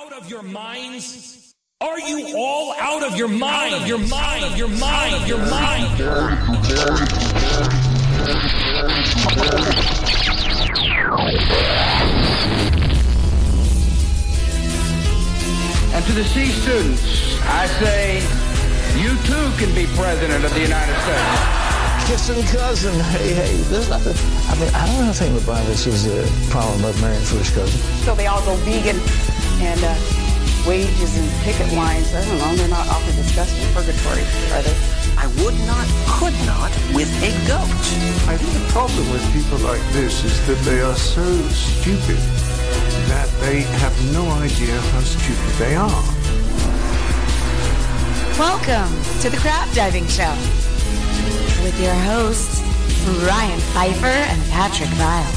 out of your minds? Are you all out of your mind? Your mind, your mind, your mind. And to the C students, I say, you too can be president of the United States. Kissing cousin, hey, there's nothing. I mean, I don't think LeBron that she's a problem about marrying first cousin. So they all go vegan and wages and picket lines. I don't know, they're not awfully disgusting. Purgatory, are they? I would not, could not with a goat. I think the problem with people like this is that they are so stupid that they have no idea how stupid they are. Welcome to the Crab Diving Show with your hosts, Ryan Pfeiffer and Patrick Vile.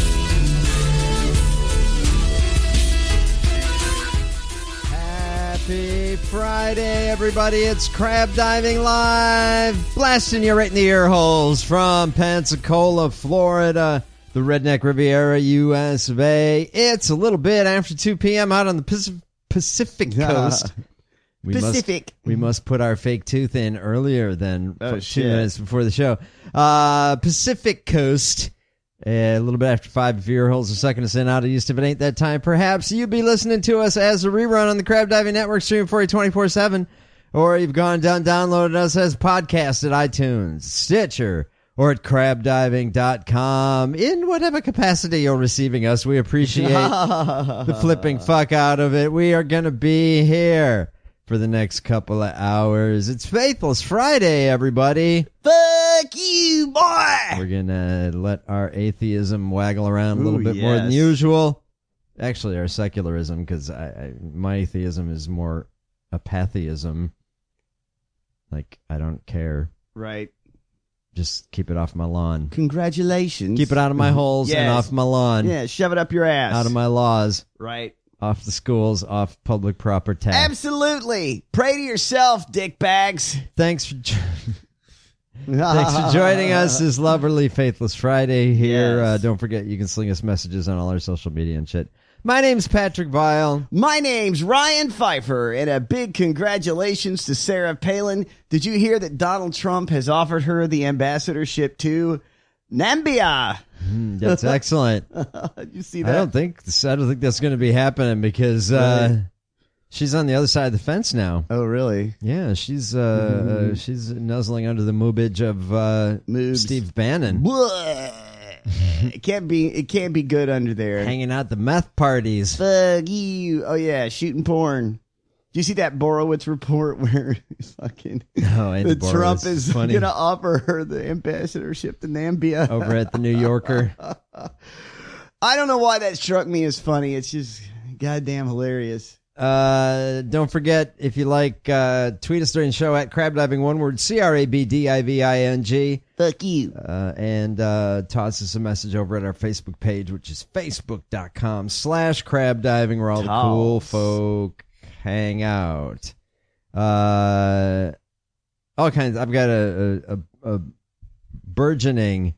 Happy Friday, everybody. It's Crab Diving Live, blasting you right in the ear holes from Pensacola, Florida, the Redneck Riviera, U.S. of A. It's a little bit after 2 p.m. out on the Pacific Coast. We must put our fake tooth in earlier than 2 minutes before the show. Pacific Coast, a little bit after 5 if your ear holes are sucking us in out of East. If it ain't that time, perhaps you'd be listening to us as a rerun on the Crab Diving Network, streaming for you 24/7, or you've gone down, downloaded us as a podcast at iTunes, Stitcher, or at crabdiving.com. In whatever capacity you're receiving us, we appreciate the flipping fuck out of it. We are going to be here for the next couple of hours. It's Faithless Friday, everybody. Fuck you, boy! We're going to let our atheism waggle around a little bit more than usual. Actually, our secularism, because my atheism is more apatheism. Like, I don't care. Right. Just keep it off my lawn. Congratulations. Keep it out of my holes and off my lawn. Yeah, shove it up your ass. Out of my laws. Right. Off the schools, off public property. Absolutely. Pray to yourself, dickbags. Thanks for joining us this lovely Faithless Friday here. Yes. Don't forget, you can sling us messages on all our social media and shit. My name's Patrick Vile. My name's Ryan Pfeiffer, and a big congratulations to Sarah Palin. Did you hear that Donald Trump has offered her the ambassadorship to Namibia? That's excellent. You see that? I don't think that's going to be happening because she's on the other side of the fence now. Oh, really? Yeah, she's nuzzling under the moobage of Steve Bannon. It can't be good under there. Hanging out the meth parties. Fuck you. Oh yeah, shooting porn. Do you see that Borowitz report where fucking Trump is going to offer her the ambassadorship to Namibia over at the New Yorker? I don't know why that struck me as funny. It's just goddamn hilarious. Don't forget, if you like, tweet us during the show at crabdiving, one word, CRABDIVING. Fuck you. And toss us a message over at our Facebook page, which is facebook.com/crabdiving, where all the cool folk hang out. All kinds. I've got a burgeoning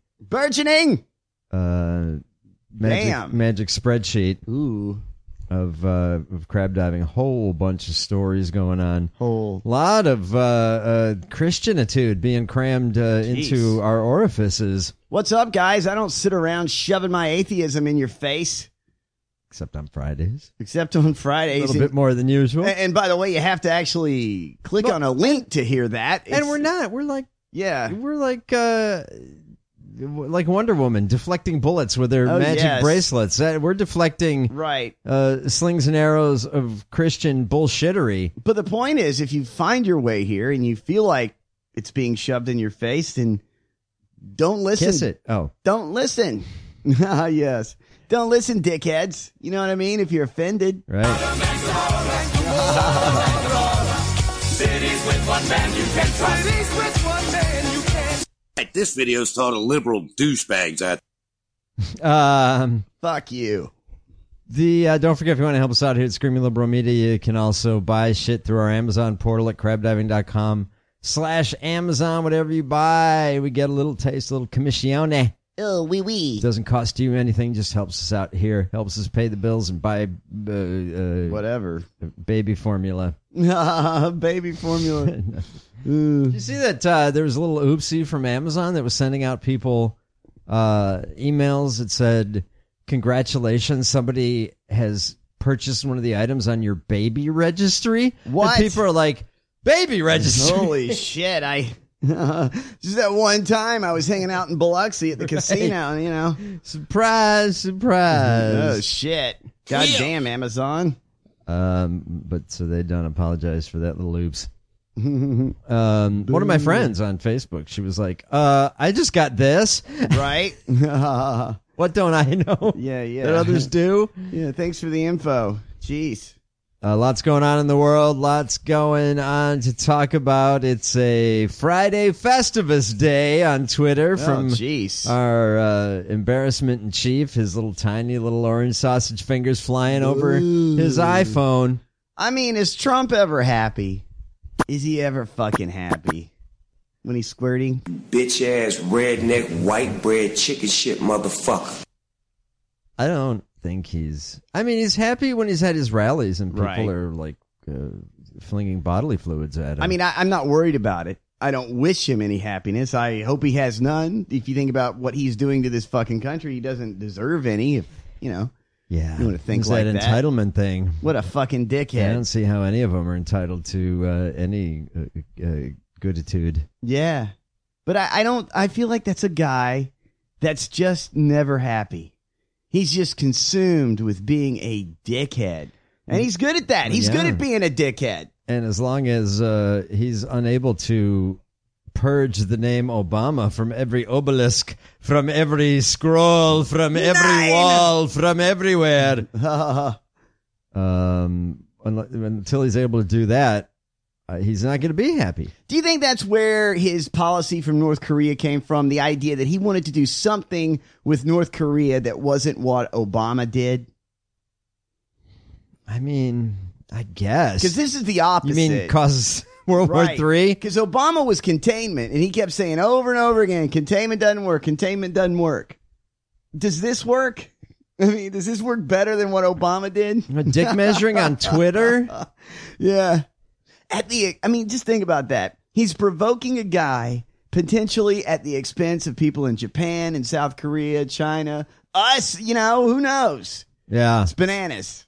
magic spreadsheet. Ooh. Of crab diving, a whole bunch of stories going on. A lot of Christianitude being crammed into our orifices. What's up, guys? I don't sit around shoving my atheism in your face. Except on Fridays. A little bit more than usual. And by the way, you have to actually click on a link to hear that. And we're not. We're like Wonder Woman deflecting bullets with her magic bracelets. We're deflecting slings and arrows of Christian bullshittery. But the point is, if you find your way here and you feel like it's being shoved in your face, then don't listen. Kiss it. Oh. Don't listen. Yes. Don't listen, dickheads. You know what I mean? If you're offended. Right. Cities with one man you can trust. Cities with one man you can. This video's taught a liberal douchebags at. Fuck you. Don't forget, if you want to help us out here at Screaming Liberal Media, you can also buy shit through our Amazon portal at crabdiving.com/Amazon. Whatever you buy, we get a little taste, a little commissione Oh, wee. Doesn't cost you anything, just helps us out here, helps us pay the bills and buy whatever baby formula. Baby formula. Did you see that there was a little oopsie from Amazon that was sending out people emails that said, congratulations, somebody has purchased one of the items on your baby registry? What? And people are like, baby registry? Holy shit, just that one time I was hanging out in Biloxi at the casino, you know. Surprise. Oh, shit. God damn, Amazon. But so they don't apologize for that little oops. One of my friends on Facebook, she was like, I just got this. Right? What don't I know? Yeah. That others do? Yeah, thanks for the info. Jeez. Lots going on in the world. Lots going on to talk about. It's a Friday Festivus Day on Twitter from our embarrassment in chief. His little tiny little orange sausage fingers flying over his iPhone. I mean, is Trump ever happy? Is he ever fucking happy when he's squirting? Bitch ass redneck white bread chicken shit motherfucker. I don't think he's happy when he's at his rallies and people are like flinging bodily fluids at him. I mean, I'm not worried about it. I don't wish him any happiness. I hope he has none. If you think about what he's doing to this fucking country, he doesn't deserve any. If you know, yeah, you want to think it's like that entitlement thing. What a fucking dickhead! I don't see how any of them are entitled to any gooditude. Yeah, but I don't. I feel like that's a guy that's just never happy. He's just consumed with being a dickhead. And he's good at that. He's good at being a dickhead. And as long as he's unable to purge the name Obama from every obelisk, from every scroll, from every wall, from everywhere, until he's able to do that, he's not going to be happy. Do you think that's where his policy from North Korea came from? The idea that he wanted to do something with North Korea that wasn't what Obama did? I mean, I guess. Because this is the opposite. You mean causes World War III? Because Obama was containment, and he kept saying over and over again, containment doesn't work, containment doesn't work. Does this work? I mean, does this work better than what Obama did? Dick measuring on Twitter? Yeah. Just think about that. He's provoking a guy potentially at the expense of people in Japan and South Korea, China, us, who knows? Yeah. It's bananas.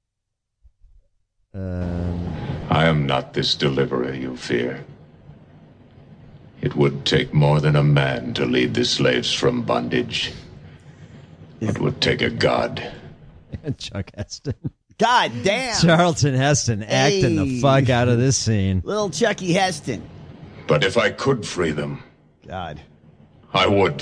I am not this deliverer you fear. It would take more than a man to lead the slaves from bondage. It would take a god. Chuck Heston. God damn. Charlton Heston acting the fuck out of this scene. Little Chucky Heston. But if I could free them, God, I would.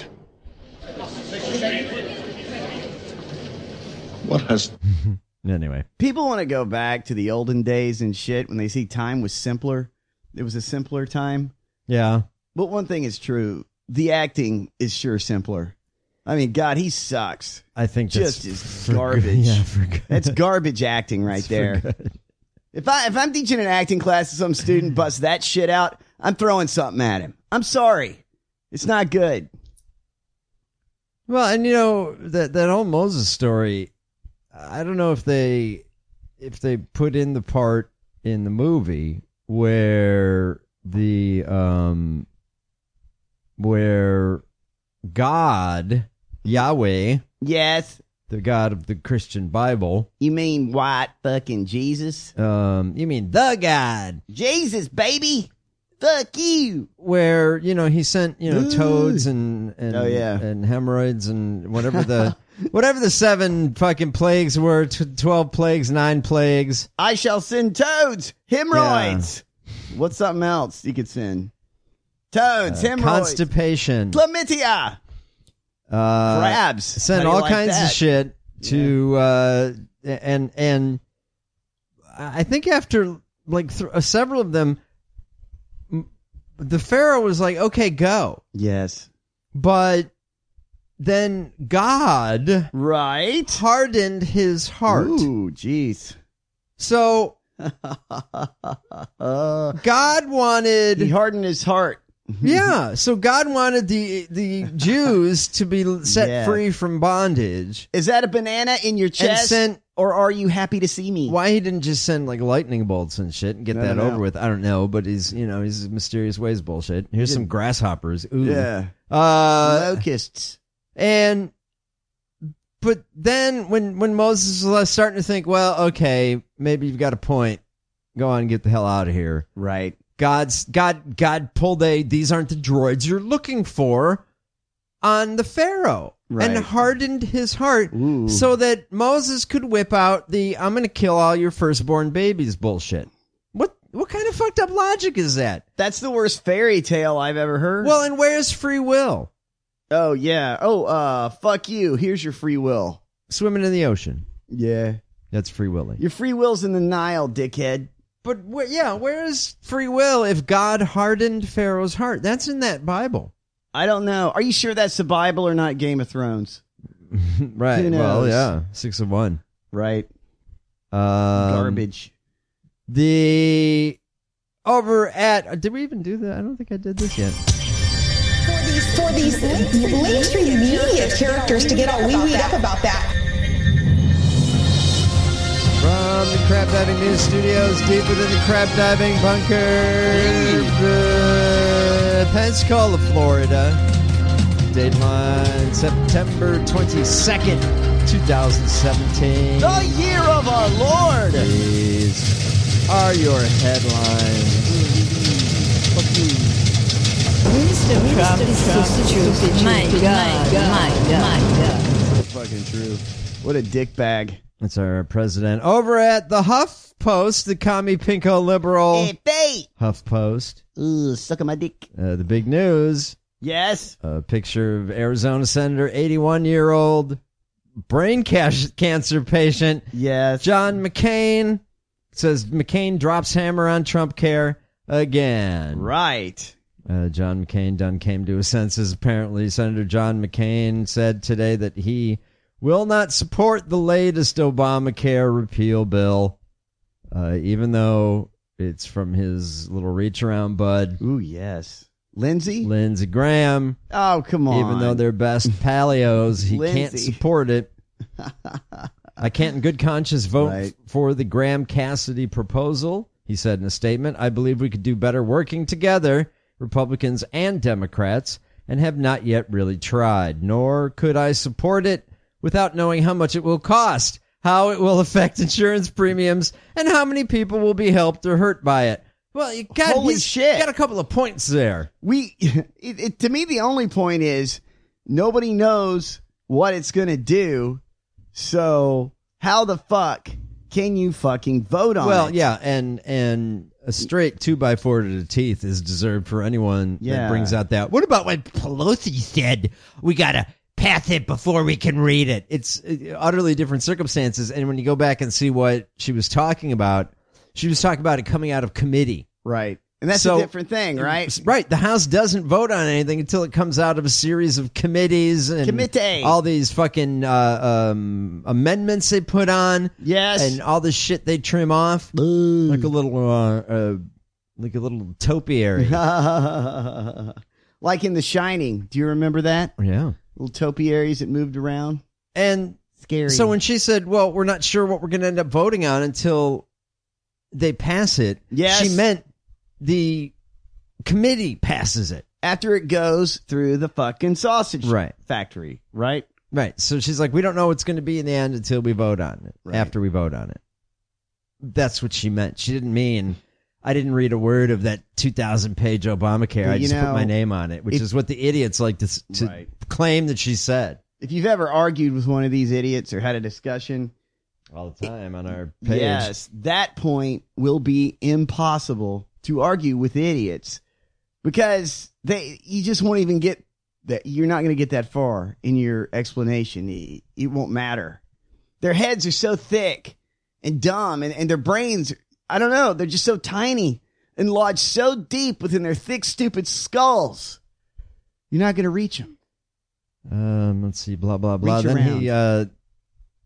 What has... Anyway. People want to go back to the olden days and shit when they see time was simpler. It was a simpler time. Yeah. But one thing is true. The acting is sure simpler. I mean, God, he sucks. I think just is garbage. That's garbage acting right there. If I'm teaching an acting class and some student busts that shit out, I'm throwing something at him. I'm sorry. It's not good. Well, and that whole Moses story, I don't know if they put in the part in the movie where where God, Yahweh, yes, the God of the Christian Bible. You mean white fucking Jesus? You mean the God, Jesus, baby. Fuck you. Where he sent toads and hemorrhoids and whatever the 7 fucking plagues were, 12 plagues, 9 plagues. I shall send toads, hemorrhoids. Yeah. What's something else you could send? Toads, hemorrhoids, constipation, chlamydia, crabs. Send all kinds of shit to and I think after several of them, the Pharaoh was like, okay, go. Yes. But then God hardened his heart. Ooh, jeez. So God wanted... He hardened his heart. Yeah, so God wanted the Jews to be set free from bondage. Is that a banana in your chest? Or are you happy to see me? Why he didn't just send like lightning bolts and shit and get that over with? I don't know, but he's mysterious ways bullshit. Here's some grasshoppers. Ooh. Yeah. Locusts. But then when Moses was starting to think, well, okay, maybe you've got a point. Go on and get the hell out of here. Right. God pulled these aren't the droids you're looking for on the Pharaoh. Right. And hardened his heart so that Moses could whip out the I'm going to kill all your firstborn babies bullshit. What kind of fucked up logic is that? That's the worst fairy tale I've ever heard. Well, and where's free will? Oh, yeah. Oh, fuck you. Here's your free will. Swimming in the ocean. Yeah. That's free willing. Your free will's in the Nile, dickhead. But, where is free will if God hardened Pharaoh's heart? That's in that Bible. I don't know. Are you sure that's the Bible or not Game of Thrones? Right. Who knows? Well, yeah. 6 of 1. Right. Garbage. Over at... Did we even do that? I don't think I did this yet. For these mainstream media characters to get all wee-weed up about that. From the Crab Diving News Studios, deep within the crab diving bunker, Pensacola, Florida. Dateline September 22nd, 2017. The year of our Lord. These are your headlines. My God. So fucking true. What a dick bag. That's our president. Over at the HuffPost, the commie pinko liberal. Hey, HuffPost. Ooh, suck on my dick. The big news. Yes. A picture of Arizona Senator, 81-year-old brain cancer patient. Yes. John McCain. It says McCain drops hammer on Trump care again. Right. John McCain done came to his senses. Apparently, Senator John McCain said today that he will not support the latest Obamacare repeal bill, even though it's from his little reach-around bud. Ooh, yes. Lindsey Graham. Oh, come on. Even though they're best palios, he can't support it. I can't in good conscience vote for the Graham Cassidy proposal, he said in a statement. I believe we could do better working together, Republicans and Democrats, and have not yet really tried. Nor could I support it without knowing how much it will cost, how it will affect insurance premiums, and how many people will be helped or hurt by it. Well, holy shit. Got a couple of points there. To me, the only point is nobody knows what it's going to do. So how the fuck can you fucking vote on it? Well, yeah, and a straight 2x4 to the teeth is deserved for anyone that brings out that. What about what Pelosi said? We got to pass it before we can read it. It's utterly different circumstances. And when you go back and see what she was talking about it coming out of committee. Right. And that's a different thing, right? Right. The House doesn't vote on anything until it comes out of a series of committees and all these fucking amendments they put on. Yes. And all this shit they trim off. Ooh. Like a little topiary. Like in The Shining. Do you remember that? Yeah. Little topiaries that moved around. And scary. So when she said, well, we're not sure what we're going to end up voting on until they pass it, she meant the committee passes it. After it goes through the fucking sausage factory, right? Right. So she's like, we don't know what's going to be in the end until we vote on it, after we vote on it. That's what she meant. She didn't mean, I didn't read a word of that 2,000-page Obamacare. Well, I just put my name on it, which is what the idiots like to claim that she said. If you've ever argued with one of these idiots or had a discussion all the time on our page, yes, that point will be impossible to argue with idiots because you just won't even get that. You're not going to get that far in your explanation. It won't matter. Their heads are so thick and dumb, and their brains, I don't know, they're just so tiny and lodged so deep within their thick, stupid skulls. You're not going to reach them. Let's see, blah, blah, blah. Reach then around. he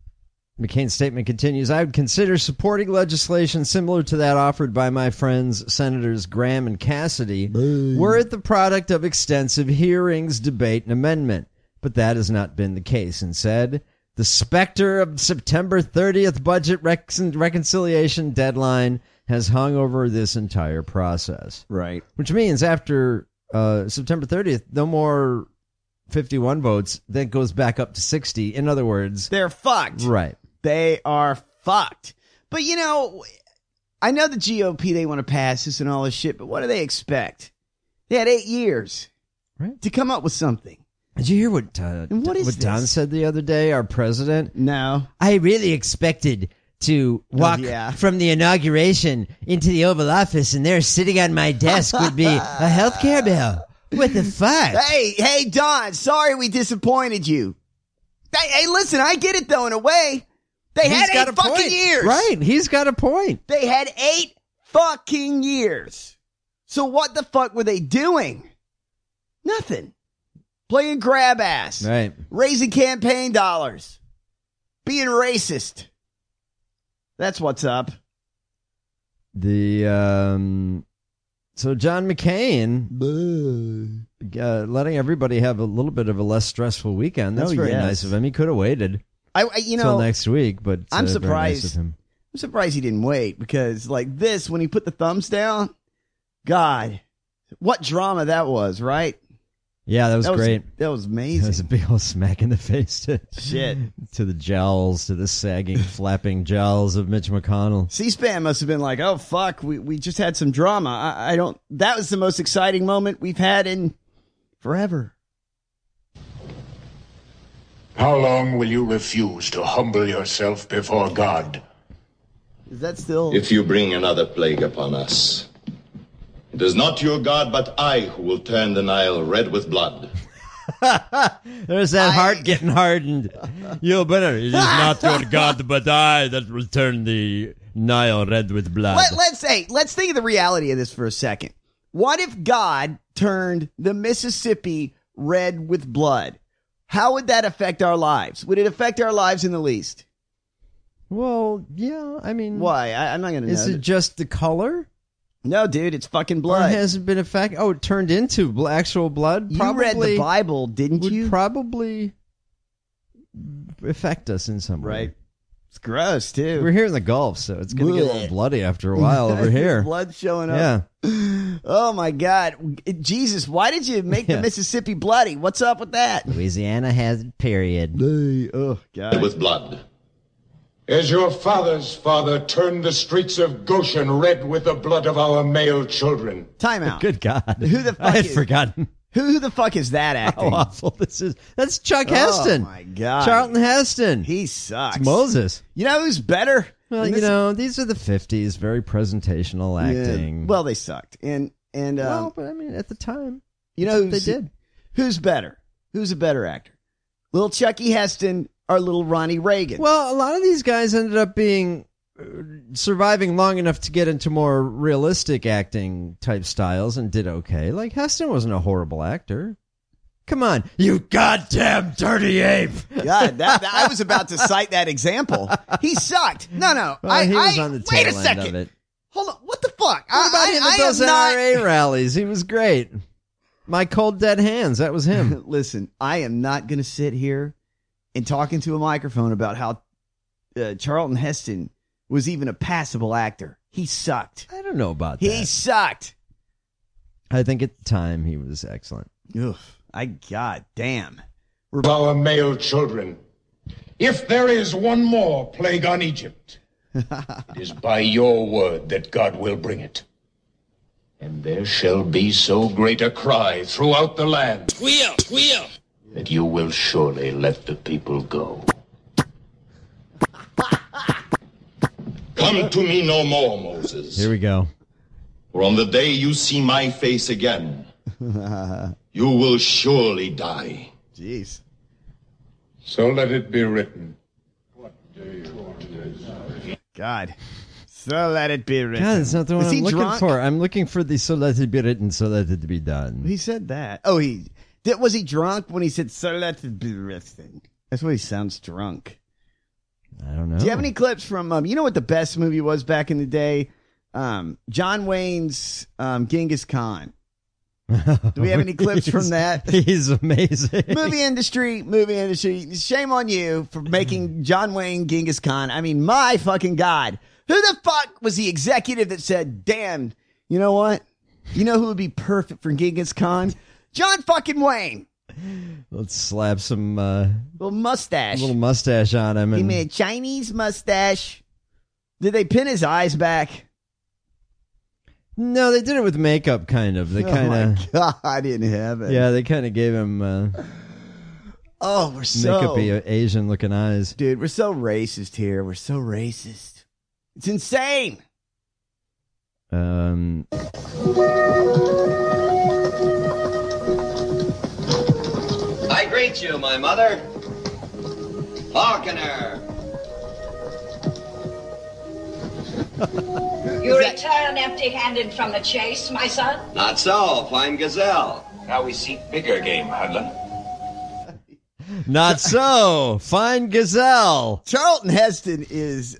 McCain's statement continues, I would consider supporting legislation similar to that offered by my friends, Senators Graham and Cassidy, were it the product of extensive hearings, debate, and amendment. But that has not been the case. Instead, the specter of September 30th budget reconciliation deadline has hung over this entire process. Right. Which means after September 30th, no more 51 votes. That goes back up to 60. In other words, they're fucked. Right. They are fucked. But, you know, I know the GOP, they want to pass this and all this shit, but what do they expect? They had 8 years to come up with something. Did you hear what Don said the other day, our president? No. I really expected to walk from the inauguration into the Oval Office, and there sitting on my desk would be a health care bill. What the fuck? Hey, Don, sorry we disappointed you. Hey, listen, I get it, though, in a way. They had 8 fucking years. Right, he's got a point. They had 8 fucking years. So what the fuck were they doing? Nothing. Playing grab ass. Right. Raising campaign dollars. Being racist. That's what's up. So John McCain letting everybody have a little bit of a less stressful weekend. That's very nice of him. He could have waited till next week, but I'm surprised. surprised. Very nice of him. I'm surprised he didn't wait, because like this, when he put the thumbs down, God, what drama that was, right? Yeah, that was great. That was amazing. That was a big old smack in the face to the jowls, to the sagging, flapping jowls of Mitch McConnell. C-SPAN must have been like, oh, fuck, we just had some drama. I don't... That was the most exciting moment we've had in forever. How long will you refuse to humble yourself before God? Is that still... If you bring another plague upon us, it is not your God, but I who will turn the Nile red with blood. There's that heart getting hardened. You better. It is not your God, but I that will turn the Nile red with blood. Let's think of the reality of this for a second. What if God turned the Mississippi red with blood? How would that affect our lives? Would it affect our lives in the least? Well, yeah. I mean, why? I'm not going to know. Is it just the color? No, dude, it's fucking blood. Or has it been affected? Oh, it turned into actual blood? You read the Bible, didn't you? Would probably affect us in some way. Right. It's gross, too. We're here in the Gulf, so it's going to get a little bloody after a while over here. Blood showing up. Yeah. Oh, my God. Jesus, why did you make the Mississippi bloody? What's up with that? Louisiana has it, period. Oh, God. With blood. As your father's father turned the streets of Goshen red with the blood of our male children. Time out. Good God. Who the fuck I had forgotten. Who the fuck is that acting? How awful this is. That's Chuck Heston. Oh, my God. Charlton Heston. He sucks. It's Moses. You know who's better? Well, these are the 50s. Very presentational acting. Yeah. Well, they sucked. But I mean, at the time, you know they did. Who's better? Who's a better actor? Little Chucky Heston or little Ronnie Reagan? Well, a lot of these guys ended up being surviving long enough to get into more realistic acting type styles and did okay. Like Heston wasn't a horrible actor. Come on, you goddamn dirty ape! God, I was about to cite that example. He sucked. No, well, he was on the tail wait a second. end of it. Hold on, what the fuck? What about him at those NRA rallies? He was great. My cold dead hands. That was him. Listen, I am not going to sit here and talk into a microphone about how Charlton Heston was even a passable actor. He sucked. I don't know about that. He sucked. I think at the time he was excellent. Ugh, God damn. Our male children. If there is one more plague on Egypt, it is by your word that God will bring it. And there shall be so great a cry throughout the land that you will surely let the people go. Come to me no more, Moses. Here we go. For on the day you see my face again, you will surely die. Jeez. So let it be written. God. So let it be written. God, that's not the one I'm looking drunk? for. I'm looking for the so let it be written, so let it be done. He said that. Oh, was he drunk when he said so let it be written? That's why he sounds drunk. I don't know. Do you have any clips from, you know what the best movie was back in the day? John Wayne's Genghis Khan. Do we have any clips from that? He's amazing. Movie industry. Shame on you for making John Wayne Genghis Khan. I mean, my fucking God. Who the fuck was the executive that said, damn, you know what? You know who would be perfect for Genghis Khan? John fucking Wayne. Let's slap some little mustache on him. He made a Chinese mustache. Did they pin his eyes back? No, they did it with makeup, kind of. They kind of. Oh my God, in heaven. Yeah, they kind of gave him. We're so makeup-y Asian-looking eyes, dude. We're so racist here. We're so racist. It's insane. I greet you, my mother. Falconer. You return empty-handed from the chase, my son? Not so, fine gazelle. Now we seek bigger game, Hudlin. Not so, fine gazelle. Charlton Heston is.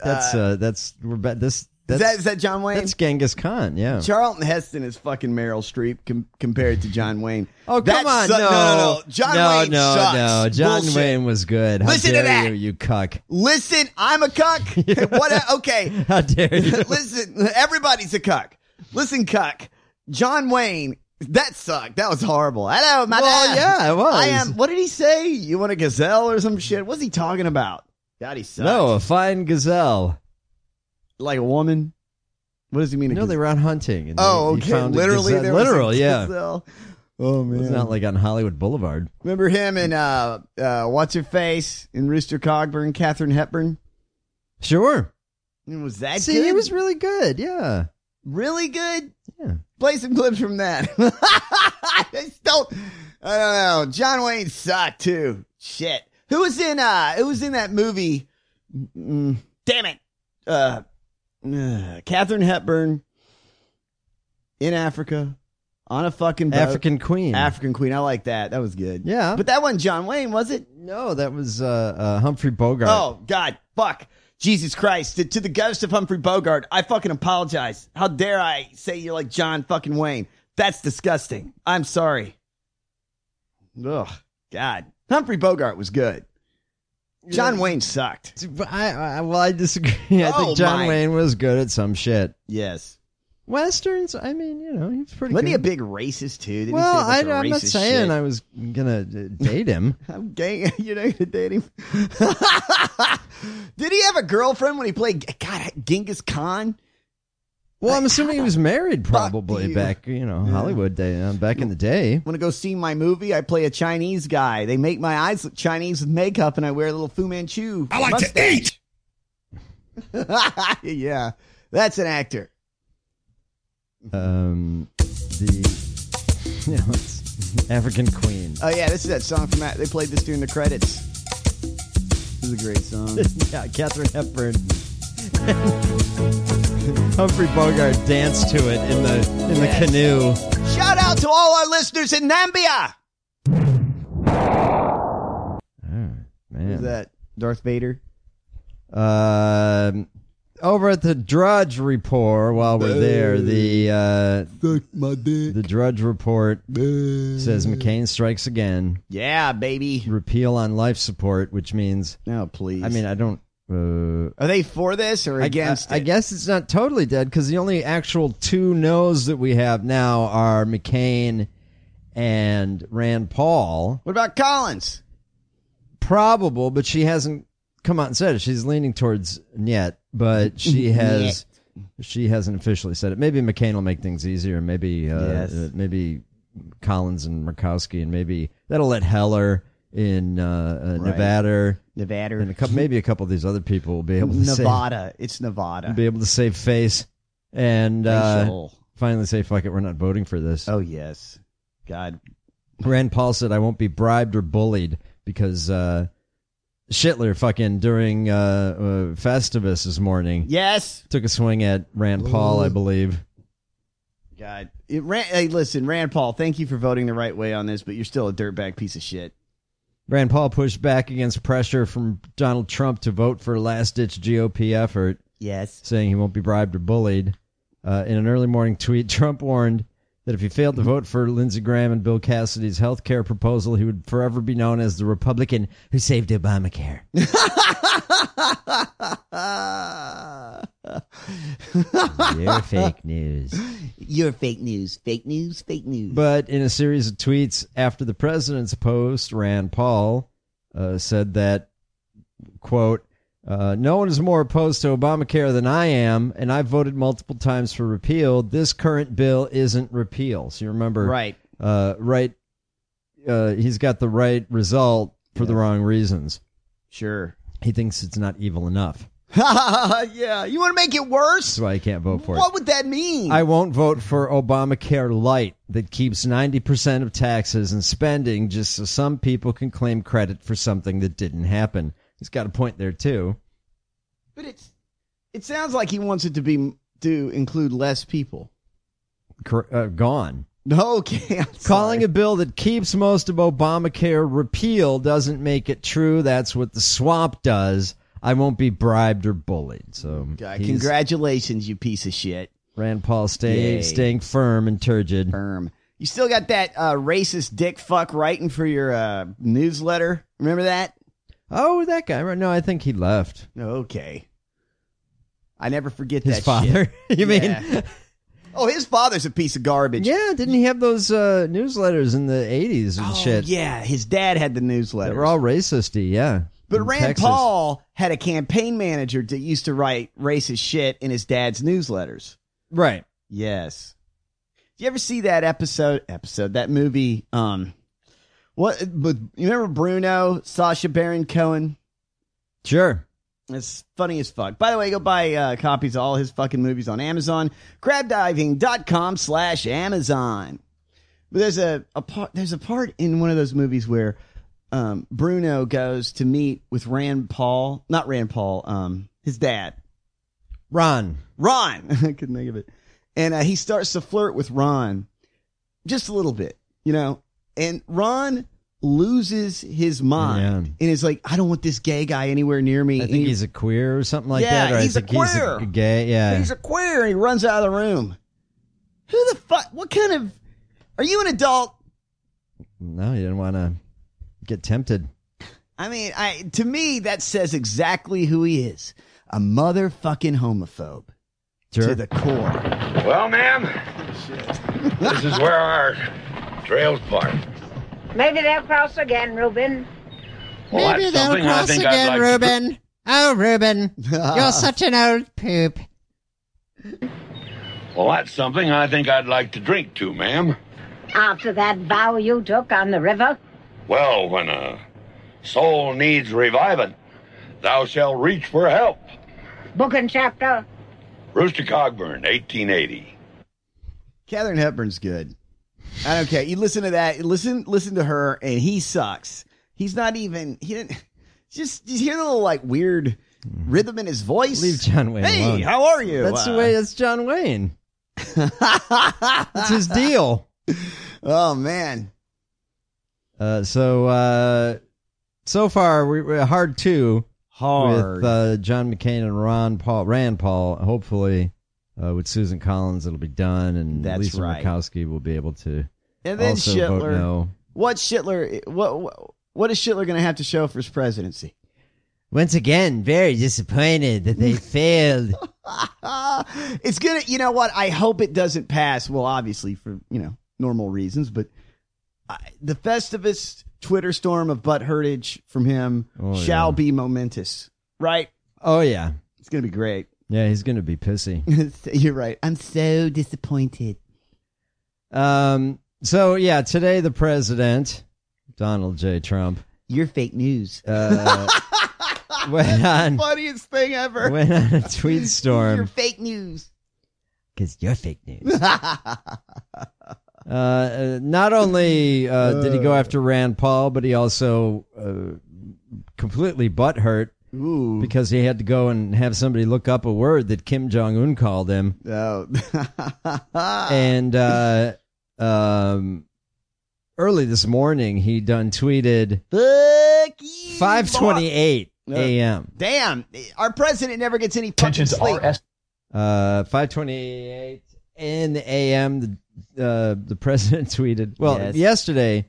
Is that John Wayne? That's Genghis Khan, yeah. Charlton Heston is fucking Meryl Streep compared to John Wayne. Oh, come on. No. John Wayne sucks. No. John Bullshit. Wayne was good. How Listen dare to that. you cuck. Listen, I'm a cuck. What? Okay. How dare you? Listen, everybody's a cuck. Listen, cuck. John Wayne, that sucked. That was horrible. Hello, my dad. Yeah, it was. I am. What did he say? You want a gazelle or some shit? What's he talking about? God, he sucks. No, a fine gazelle. Like a woman? What does he mean? No, they were out hunting. And okay. he found Literally, there was a yeah. gazelle. Oh, man. It's not like on Hollywood Boulevard. Remember him and what's her face in Rooster Cogburn, Katharine Hepburn? Sure. Was that good? See, he was really good, yeah. Really good? Yeah. Play some clips from that. I don't know. John Wayne sucked too. Shit. Who was in that movie? Damn it. Katharine Hepburn in Africa on a fucking boat. African Queen. I like that. That was good. Yeah. But that wasn't John Wayne, was it? No, that was Humphrey Bogart. Oh, God. Fuck. Jesus Christ. To the ghost of Humphrey Bogart, I fucking apologize. How dare I say you're like John fucking Wayne? That's disgusting. I'm sorry. Ugh. God. Humphrey Bogart was good. John Wayne sucked. I disagree. I think John Wayne was good at some shit. Yes. Westerns, I mean, he was pretty Wasn't good. he a big racist, too? Did Well, he say I'm not saying shit? I was going to date him. I'm gay. You're not going to date him? Did he have a girlfriend when he played Genghis Khan? Well, I'm assuming he was married probably back, Hollywood day, back in the day. Want to go see my movie? I play a Chinese guy. They make my eyes look Chinese with makeup, and I wear a little Fu Manchu I like mustache. to eat. Yeah, that's an actor. It's African Queen. Oh, yeah, this is that song from that. They played this during the credits. This is a great song. Yeah, Katharine Hepburn. Humphrey Bogart danced to it in the canoe. Shout out to all our listeners in Nambia. Man. Who's that? Darth Vader? Over at the Drudge Report, while we're there, the Drudge Report says McCain strikes again. Yeah, baby. Repeal on life support, which means... No, please. I mean, I don't... Are they for this or against it? I guess it's not totally dead because the only actual two no's that we have now are McCain and Rand Paul. What about Collins? Probable, but she hasn't come out and said it. She's leaning towards Niet, but she has. She hasn't officially said it. Maybe McCain will make things easier. Maybe maybe Collins and Murkowski, and maybe that'll let Heller in Nevada, and maybe a couple of these other people will be able to Nevada. It's Nevada. Be able to save face and finally say, "Fuck it, we're not voting for this." Oh yes, God. Rand Paul said, "I won't be bribed or bullied," because Schittler fucking during Festivus this morning, yes, took a swing at Rand Paul, I believe. God, hey, listen, Rand Paul, thank you for voting the right way on this, but you're still a dirtbag piece of shit. Rand Paul pushed back against pressure from Donald Trump to vote for a last-ditch GOP effort. Yes. Saying he won't be bribed or bullied. In an early morning tweet, Trump warned that if he failed to vote for Lindsey Graham and Bill Cassidy's health care proposal, he would forever be known as the Republican who saved Obamacare. You're fake news. You're fake news. Fake news. Fake news. But in a series of tweets after the president's post, Rand Paul said that, quote, no one is more opposed to Obamacare than I am, and I've voted multiple times for repeal. This current bill isn't repeal. So you remember, right? He's got the right result for the wrong reasons. Sure. He thinks it's not evil enough. Yeah. You want to make it worse? That's why I can't vote for it. What would that mean? I won't vote for Obamacare Light that keeps 90% of taxes and spending just so some people can claim credit for something that didn't happen. He's got a point there, too. But it sounds like he wants it to include less people. Gone. Okay. Calling a bill that keeps most of Obamacare repeal doesn't make it true. That's what the swamp does. I won't be bribed or bullied. So congratulations, you piece of shit. Rand Paul staying firm and turgid. Firm. You still got that racist dick fuck writing for your newsletter? Remember that? Oh, that guy. No, I think he left. Okay. I never forget his that father. Shit. You mean? Oh, his father's a piece of garbage. Yeah, didn't he have those newsletters in the 80s and shit? Yeah, his dad had the newsletters. They were all racist-y, yeah. But Rand Paul had a campaign manager that used to write racist shit in his dad's newsletters. Right. Yes. Did you ever see that that movie, but you remember Bruno, Sacha Baron Cohen? Sure. It's funny as fuck. By the way, go buy copies of all his fucking movies on Amazon. Crabdiving.com/Amazon. But there's a part in one of those movies where Bruno goes to meet with Rand Paul. Not Rand Paul, his dad. Ron. I couldn't think of it. And he starts to flirt with Ron. Just a little bit, you know. And Ron loses his mind and is like, I don't want this gay guy anywhere near me. I think he's a queer or something like that. Or He's a queer. He's a gay, yeah. He's a queer and he runs out of the room. Who the fuck? What kind of... Are you an adult? No, you didn't want to get tempted. I mean, to me, that says exactly who he is. A motherfucking homophobe. Sure. To the core. Well, ma'am, this is where our trails part. Maybe they'll cross again, Reuben. Well, maybe they'll cross again, Reuben. Oh, Reuben, you're such an old poop. Well, that's something I think I'd like to drink to, ma'am. After that vow you took on the river? Well, when a soul needs reviving, thou shalt reach for help. Book and chapter? Rooster Cogburn, 1880. Katharine Hepburn's good. I don't care. You listen to that. Listen to her, and he sucks. He's not even. He didn't. Just hear the little like weird rhythm in his voice. Leave John Wayne alone. Hey, how are you? That's the way. That's John Wayne. That's his deal. Oh man. So far we're hard with John McCain and Rand Paul. Hopefully, with Susan Collins, it'll be done, and That's Lisa right. Murkowski will be able to. And then also Schittler. Vote no. What Schittler? What is Schittler going to have to show for his presidency? Once again, very disappointed that they failed. It's gonna. You know what? I hope it doesn't pass. Well, obviously for normal reasons, but the Festivus Twitter storm of butthurtage from him shall be momentous, right? Oh yeah, it's gonna be great. Yeah, he's gonna be pissy. You're right. I'm so disappointed. So yeah, today the president, Donald J. Trump. You're fake news. Went on funniest thing ever. Went on a tweet storm. You're fake news. Because you're fake news. Not only did he go after Rand Paul, but he also completely butthurt because he had to go and have somebody look up a word that Kim Jong-un called him. Oh. And early this morning, he done tweeted Fuck you, 5:28 a.m. Damn, our president never gets any fucking sleep. 5:28 in the a.m. The president tweeted. Well, yesterday,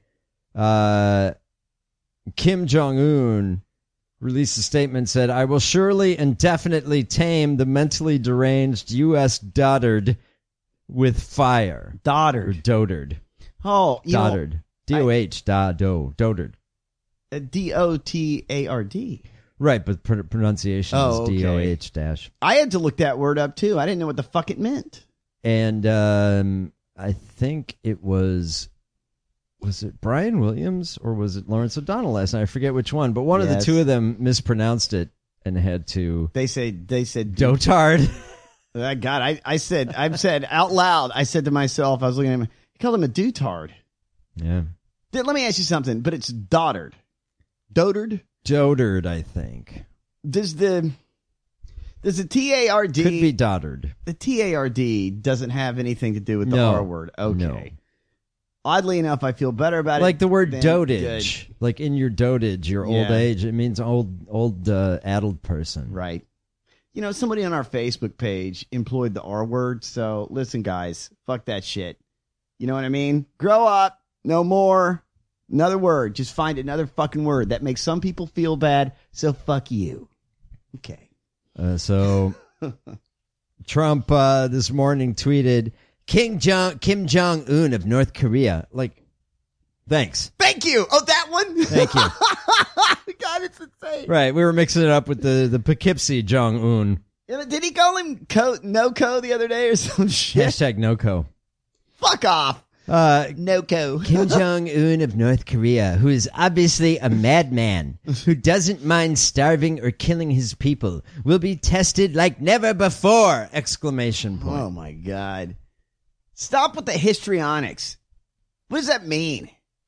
Kim Jong-un released a statement, said, "I will surely and definitely tame the mentally deranged U.S. dotard with fire." Dotard. Dotard. Oh, dotard. Dotard. D-O-T-A-R-D. Right, but pronunciation is D-O-H dash. I had to look that word up, too. I didn't know what the fuck it meant. And I think it was it Brian Williams or was it Lawrence O'Donnell last night? I forget which one, but one of the two of them mispronounced it and had to. They said dotard. God, I've said out loud. I said to myself, I was looking at him. He called him a dotard. Yeah. Let me ask you something, but it's dotard. Dotard, I think. Does the T-A-R-D could be dotard? The T-A-R-D doesn't have anything to do with the R word. Okay. No. Oddly enough, I feel better about it. Like the word dotage. Good. Like in your dotage, your old age, it means old addled person. Right. You know, somebody on our Facebook page employed the R word, so listen, guys, fuck that shit. You know what I mean? Grow up. No more. Another word. Just find another fucking word. That makes some people feel bad, so fuck you. Okay. So Trump this morning tweeted, Kim Jong-un of North Korea. Like, thanks. Thank you. Oh, that one? Thank you. God, it's insane. Right. We were mixing it up with the Poughkeepsie Jong-un. Did he call him no-co the other day or some shit? Hashtag no-co. Fuck off. No-co. Kim Jong-un of North Korea, who is obviously a madman, who doesn't mind starving or killing his people, will be tested like never before! Exclamation point. Oh, my God. Stop with the histrionics. What does that mean?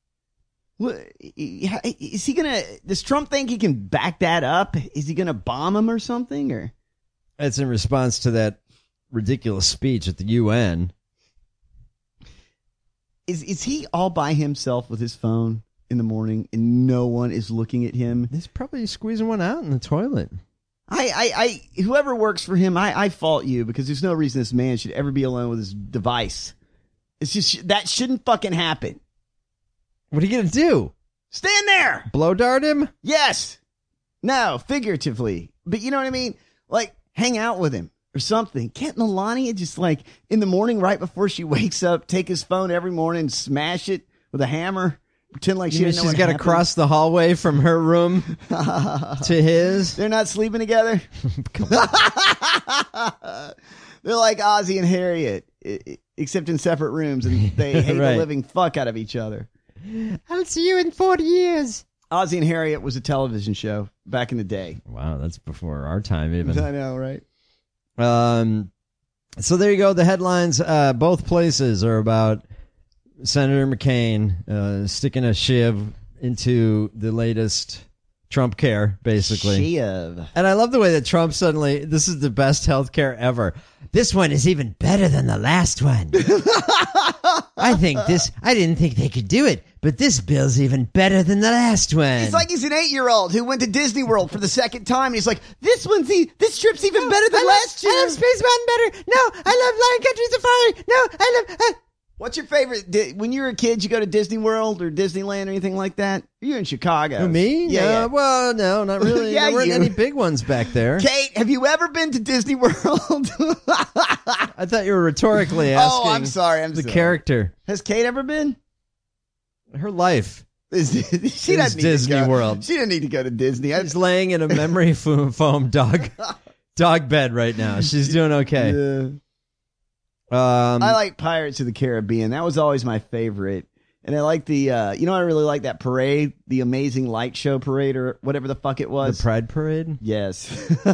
Is he gonna? Does Trump think he can back that up? Is he gonna bomb him or something? Or that's in response to that ridiculous speech at the UN. Is he all by himself with his phone in the morning and no one is looking at him? He's probably squeezing one out in the toilet. Whoever works for him, I fault you because there's no reason this man should ever be alone with his device. It's just that shouldn't fucking happen. What are you gonna do? Stand there. Blow dart him? Yes. No, figuratively, but you know what I mean. Like hang out with him or something. Can't Melania just like in the morning right before she wakes up, take his phone every morning, and smash it with a hammer? Pretend like she didn't know she's got to cross the hallway from her room to his. They're not sleeping together. They're like Ozzy and Harriet, except in separate rooms, and they hate the living fuck out of each other. I'll see you in 40 years. Ozzy and Harriet was a television show back in the day. Wow, that's before our time even. I know, right? So there you go. The headlines, both places are about Senator McCain sticking a shiv into the latest Trump care, basically. Shiv. And I love the way that Trump suddenly, this is the best health care ever. This one is even better than the last one. I didn't think they could do it, but this bill's even better than the last one. It's like he's an 8-year-old who went to Disney World for the second time, and he's like, this trip's even better than last year. I love Space Mountain better. No, I love Lion Country Safari. No, I love... What's your favorite? When you were a kid, you go to Disney World or Disneyland or anything like that? You're in Chicago. Who, me? Yeah. Well, no, not really. Yeah, there weren't any big ones back there. Kate, have you ever been to Disney World? I thought you were rhetorically asking. Oh, I'm sorry. The character. Has Kate ever been? Her life. She doesn't need Disney to go. World. She didn't need to go to Disney. She's laying in a memory foam dog bed right now. She's doing okay. Yeah. I like Pirates of the Caribbean. That was always my favorite. And I like the, I really like that parade, the Amazing Light Show parade or whatever the fuck it was. The Pride Parade? Yes.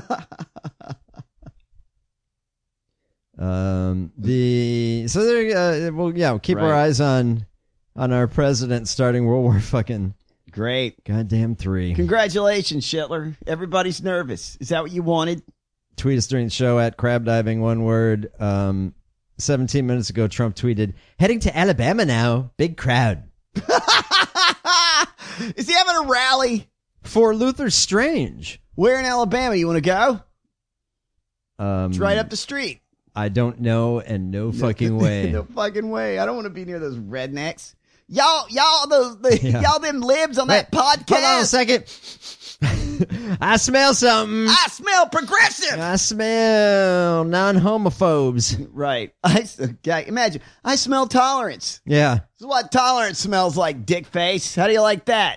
We'll keep our eyes on our president starting World War fucking great. Goddamn 3. Congratulations, Schittler. Everybody's nervous. Is that what you wanted? Tweet us during the show at Crab Diving, one word. 17 minutes ago, Trump tweeted, heading to Alabama now. Big crowd. Is he having a rally? For Luther Strange. Where in Alabama? You want to go? It's right up the street. I don't know, and no fucking way. No fucking way. I don't want to be near those rednecks. Y'all them libs on that podcast. Hold on a second. I smell something. I smell progressive. I smell non-homophobes. Right. Imagine. I smell tolerance. Yeah. This is what tolerance smells like, dick face. How do you like that?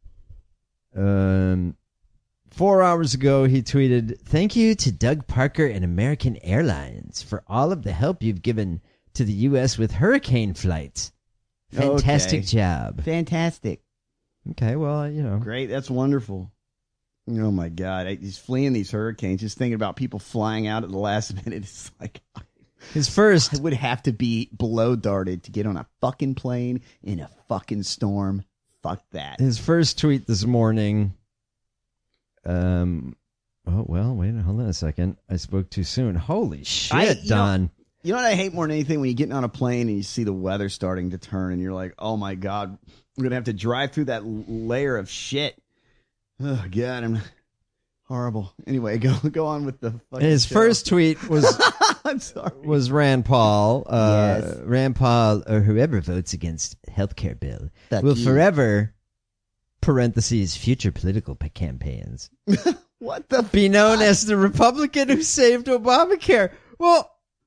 4 hours ago, he tweeted, "Thank you to Doug Parker and American Airlines for all of the help you've given to the U.S. with hurricane flights. Fantastic job." Fantastic. Okay, well, Great. That's wonderful. Oh, my God. He's fleeing these hurricanes. Just thinking about people flying out at the last minute. It's like... His first... I would have to be below darted to get on a fucking plane in a fucking storm. Fuck that. His first tweet this morning... hold on a second. I spoke too soon. Holy shit, Don. You know what I hate more than anything? When you get on a plane and you see the weather starting to turn and you're like, oh my God, we're going to have to drive through that layer of shit. Oh God, I'm horrible. Anyway, go on with the fucking His show. first tweet was I'm sorry. Was Rand Paul. Yes. Rand Paul, or whoever votes against healthcare bill, Fuck will you. forever, parentheses, future political campaigns, what the be known as the Republican who saved Obamacare. Well,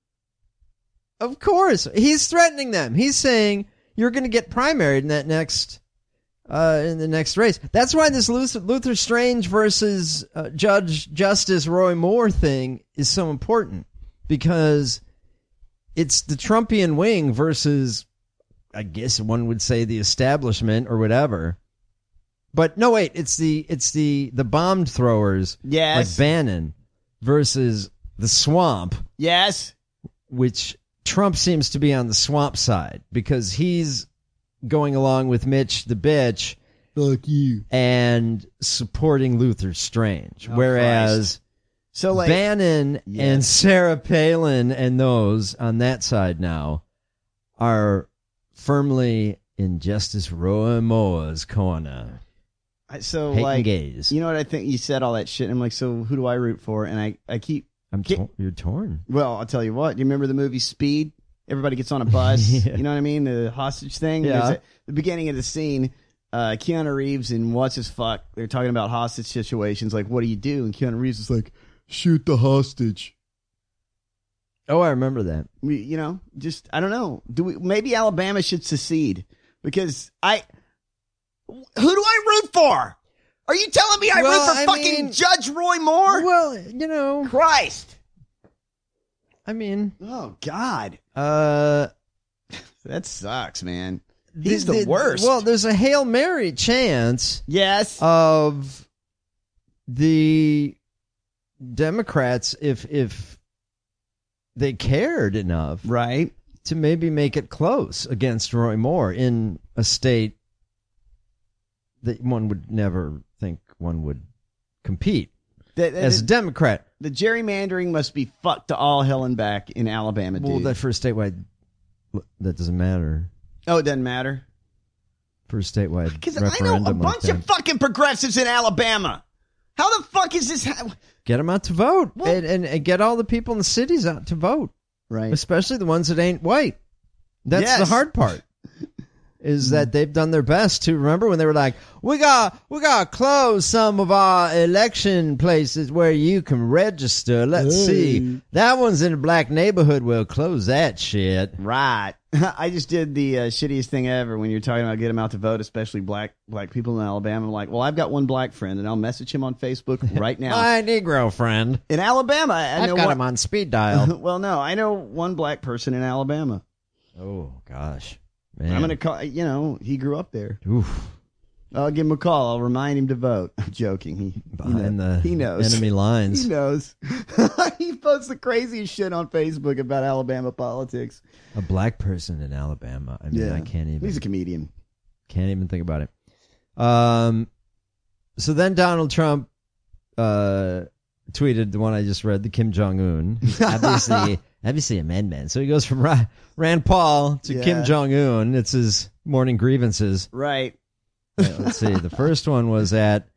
of course. He's threatening them. He's saying you're going to get primaried in that next in the next race. That's why this Luther Strange versus Justice Roy Moore thing is so important, because it's the Trumpian wing versus, I guess one would say, the establishment or whatever. But no, wait, it's the bomb throwers, yes, like Bannon, versus the swamp. Yes. Which Trump seems to be on the swamp side because he's going along with Mitch the bitch. Fuck you. And supporting Luther Strange. Whereas so like Bannon and Sarah Palin and those on that side now are firmly in Justice Roy Moore's corner. So Hating like gays. You know what I think? You said all that shit. And I'm like, so who do I root for? And I keep you're torn. Well, I'll tell you what. Do you remember the movie Speed? Everybody gets on a bus. Yeah. You know what I mean? The hostage thing. Yeah. There's the beginning of the scene, Keanu Reeves and what's his fuck? They're talking about hostage situations. Like, what do you do? And Keanu Reeves is like, shoot the hostage. Oh, I remember that. I don't know. Maybe Alabama should secede because who do I root for? Are you telling me I root for Judge Roy Moore? Well, Christ. I mean, oh God. That sucks, man. He's the worst. Well, there's a Hail Mary chance. Yes. Of the Democrats, if they cared enough, right, to maybe make it close against Roy Moore in a state that one would never think one would compete as a Democrat. The gerrymandering must be fucked to all hell and back in Alabama, dude. Well, that for a statewide, that doesn't matter. Oh, it doesn't matter? For a statewide Because referendum. I know a bunch of fucking progressives in Alabama. How the fuck is this? Get them out to vote. And get all the people in the cities out to vote. Right. Especially the ones that ain't white. That's the hard part. Is that they've done their best to remember when they were like, we got to close some of our election places where you can register. Let's see. That one's in a black neighborhood. We'll close that shit. Right. I just did the shittiest thing ever when you're talking about get them out to vote, especially black people in Alabama. I'm like, well, I've got one black friend, and I'll message him on Facebook right now. My Negro friend. In Alabama. I've got him on speed dial. Well, no, I know one black person in Alabama. Oh, gosh. Man. I'm going to call, he grew up there. Oof. I'll give him a call. I'll remind him to vote. I'm joking. He knows. Enemy lines. He knows. He posts the craziest shit on Facebook about Alabama politics. A black person in Alabama. I mean, I can't even. He's a comedian. Can't even think about it. So then Donald Trump tweeted the one I just read, the Kim Jong-un. Obviously a madman. So he goes from Rand Paul to Kim Jong-un. It's his morning grievances. Right. Let's see. The first one was at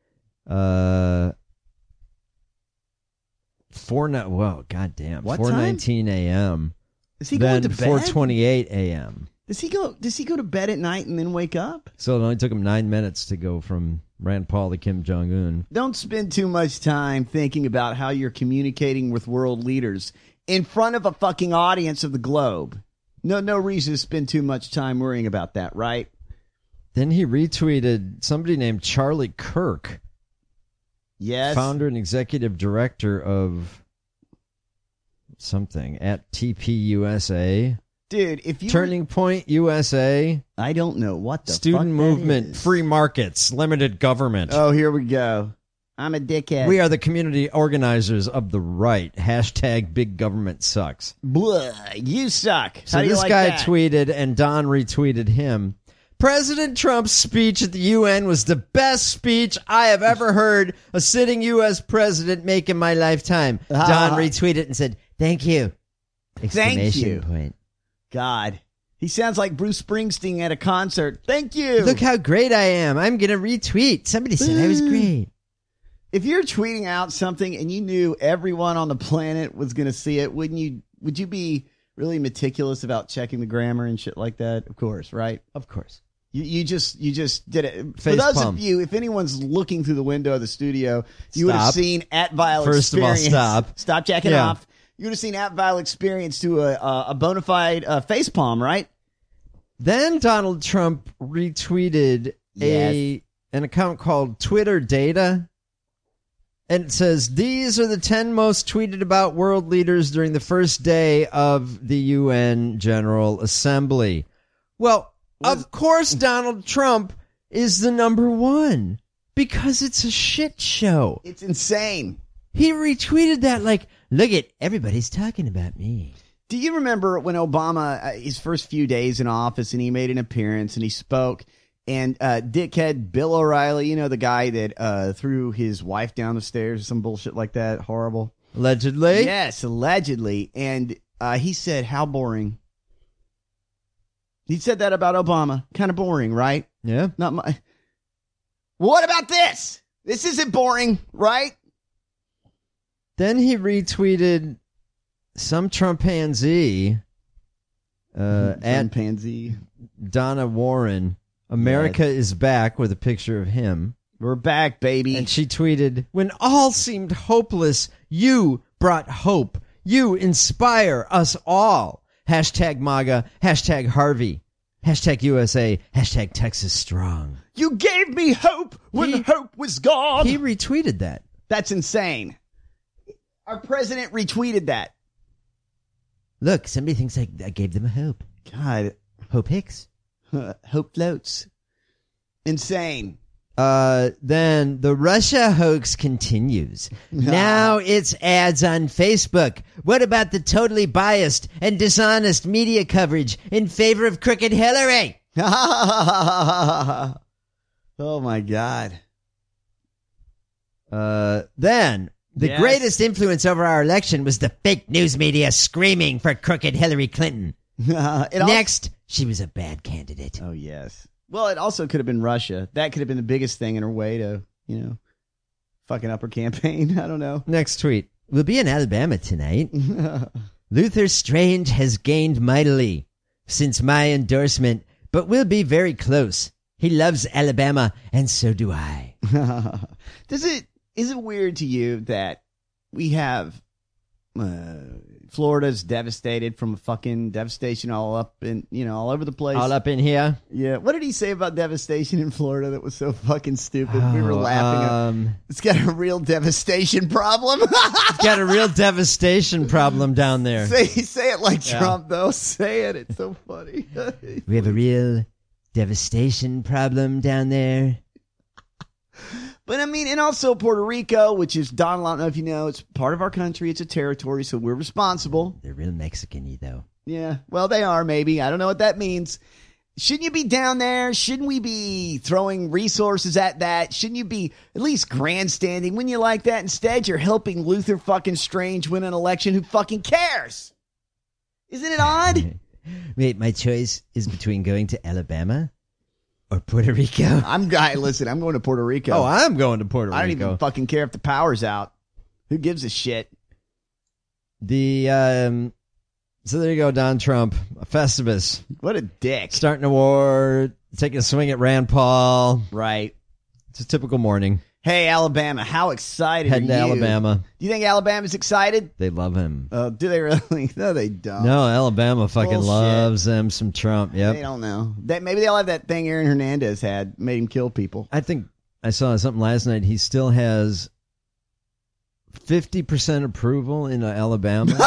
4:19 a.m. Is he going to bed? 4:28 a.m. Does he go to bed at night and then wake up? So it only took him 9 minutes to go from Rand Paul to Kim Jong-un. Don't spend too much time thinking about how you're communicating with world leaders in front of a fucking audience of the globe. No reason to spend too much time worrying about that, right? Then he retweeted somebody named Charlie Kirk. Yes. Founder and executive director of something at TPUSA. Dude, if you Turning Point USA. I don't know what the Student fuck movement, that is. free markets, limited government. Oh, here we go. I'm a dickhead. We are the community organizers of the right. Hashtag big government sucks. Blah, you suck. So How do you this like guy that? tweeted, and Don retweeted him. President Trump's speech at the UN was the best speech I have ever heard a sitting U.S. president make in my lifetime. Don retweeted and said, "Thank you!" Exclamation point. God. He sounds like Bruce Springsteen at a concert. Thank you. Look how great I am. I'm going to retweet. Somebody said I was great. If you're tweeting out something and you knew everyone on the planet was going to see it, would you be really meticulous about checking the grammar and shit like that? Of course, right? Of course. You just did it. For Face those palm. of you, if anyone's looking through the window of the studio, you would have seen at Vile First of all, Experience. Stop jacking Yeah. off. You would have seen at Vile Experience do a bona fide face palm, right? Then Donald Trump retweeted an account called Twitter Data. And it says, these are the 10 most tweeted about world leaders during the first day of the UN General Assembly. Well, of course Donald Trump is the number one because it's a shit show. It's insane. He retweeted that like, look at everybody's talking about me. Do you remember when Obama, his first few days in office, and he made an appearance and he spoke, and dickhead Bill O'Reilly, you know, the guy that threw his wife down the stairs, some bullshit like that, horrible. Allegedly? Yes, allegedly. And he said, how boring. He said that about Obama. Kind of boring, right? Yeah. Not my. What about this? This isn't boring, right? Then he retweeted some Trumpanzee at Pansy Donna Warren. America is back with a picture of him. We're back, baby. And she tweeted, when all seemed hopeless, you brought hope. You inspire us all. Hashtag MAGA, hashtag Harvey, hashtag USA, hashtag Texas Strong. You gave me hope when hope was gone. He retweeted that. That's insane. Our president retweeted that. Look, somebody thinks I gave them a hope. God. Hope Hicks. Hope floats. Insane. Then the Russia hoax continues. Now it's ads on Facebook. What about the totally biased and dishonest media coverage in favor of crooked Hillary? Oh my God. Then the greatest influence over our election was the fake news media screaming for crooked Hillary Clinton. Next, she was a bad candidate. Oh, yes. Well, it also could have been Russia. That could have been the biggest thing in her way to, fucking up her campaign. I don't know. Next tweet. We'll be in Alabama tonight. Luther Strange has gained mightily since my endorsement, but we'll be very close. He loves Alabama, and so do I. Is it weird to you that we have Florida's devastated from a fucking devastation all up in, all over the place? All up in here? Yeah. What did he say about devastation in Florida that was so fucking stupid? We were laughing. It's got a real devastation problem. It's got a real devastation problem down there. Say it like Trump, though. Say it. It's so funny. We have a real devastation problem down there. But I mean, and also Puerto Rico, which is, Donald, I don't know if you know, it's part of our country. It's a territory, so we're responsible. They're real Mexican-y, though. Yeah, well, they are, maybe. I don't know what that means. Shouldn't you be down there? Shouldn't we be throwing resources at that? Shouldn't you be at least grandstanding? Wouldn't you like that? Instead, you're helping Luther fucking Strange win an election. Who fucking cares? Isn't it odd? Wait, my choice is between going to Alabama or Puerto Rico. Listen, I'm going to Puerto Rico. Oh, I'm going to Puerto Rico. I don't even fucking care if the power's out. Who gives a shit? So there you go, Don Trump, Festivus. What a dick. Starting a war, taking a swing at Rand Paul. Right. It's a typical morning. Hey, Alabama, how excited Heading are you? to Alabama. Do you think Alabama's excited? They love him. Do they really? No, they don't. No, Alabama fucking Bullshit. loves them some Trump. Yep. They don't know. Maybe they'll have that thing Aaron Hernandez had, made him kill people. I think I saw something last night. He still has 50% approval in Alabama.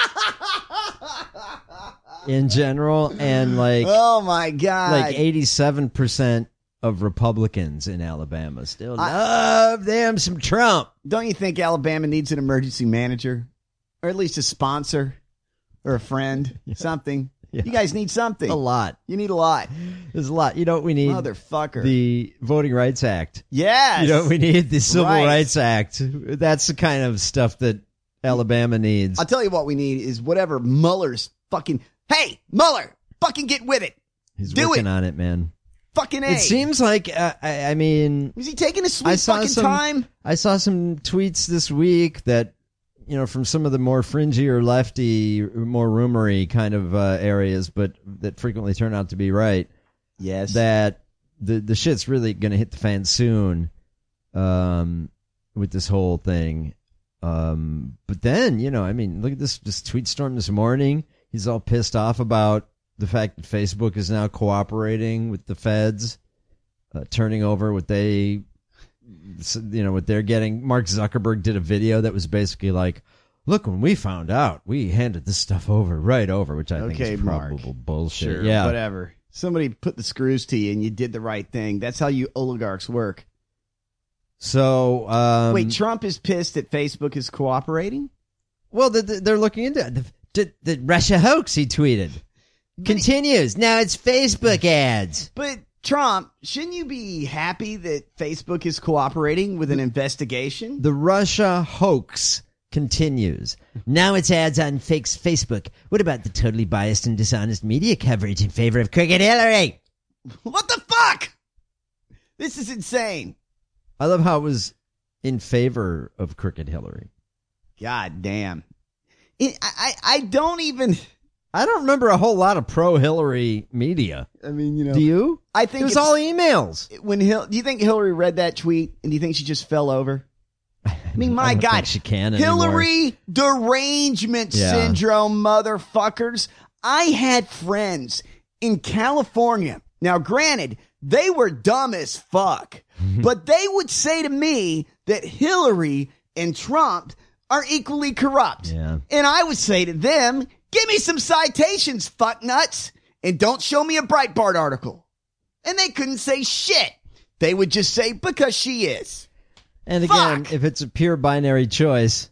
In general, and oh my god, 87% of Republicans in Alabama still love them some Trump. Don't you think Alabama needs an emergency manager, or at least a sponsor, or a friend, something? Yeah. You guys need something. A lot. You need a lot. There's a lot. You know what we need? Motherfucker. The Voting Rights Act. Yes. You know what we need? The Civil Rights Act. That's the kind of stuff that Alabama needs. I'll tell you what we need is whatever Mueller's fucking. Hey, Mueller, fucking get with it. He's working on it, man. Fucking A. It seems like, I mean... Is he taking his sweet fucking time? I saw some tweets this week that, you know, from some of the more fringy or lefty, more rumory kind of areas, but that frequently turn out to be right. Yes. That the shit's really going to hit the fan soon with this whole thing. But then, you know, I mean, look at this tweet storm this morning. He's all pissed off about the fact that Facebook is now cooperating with the feds, turning over what they, you know, what they're getting. Mark Zuckerberg did a video that was basically like, look, when we found out, we handed this stuff right over, which I think is probable bullshit. Sure, yeah. Whatever. Somebody put the screws to you and you did the right thing. That's how you oligarchs work. So, wait, Trump is pissed that Facebook is cooperating? Well, they're looking into it. The Russia hoax, he tweeted. Continues. Now it's Facebook ads. But Trump, shouldn't you be happy that Facebook is cooperating with an investigation? The Russia hoax continues. Now it's ads on Facebook. What about the totally biased and dishonest media coverage in favor of Crooked Hillary? What the fuck? This is insane. I love how it was in favor of Crooked Hillary. God damn. I don't remember a whole lot of pro-Hillary media. I mean, you know. Do you? I think it was all emails. Do you think Hillary read that tweet and do you think she just fell over? I mean, my God. Think she can Hillary anymore. derangement syndrome, motherfuckers. I had friends in California. Now, granted, they were dumb as fuck, but they would say to me that Hillary and Trump are equally corrupt. Yeah. And I would say to them, give me some citations, fuck nuts, and don't show me a Breitbart article. And they couldn't say shit. They would just say, because she is. And again, if it's a pure binary choice,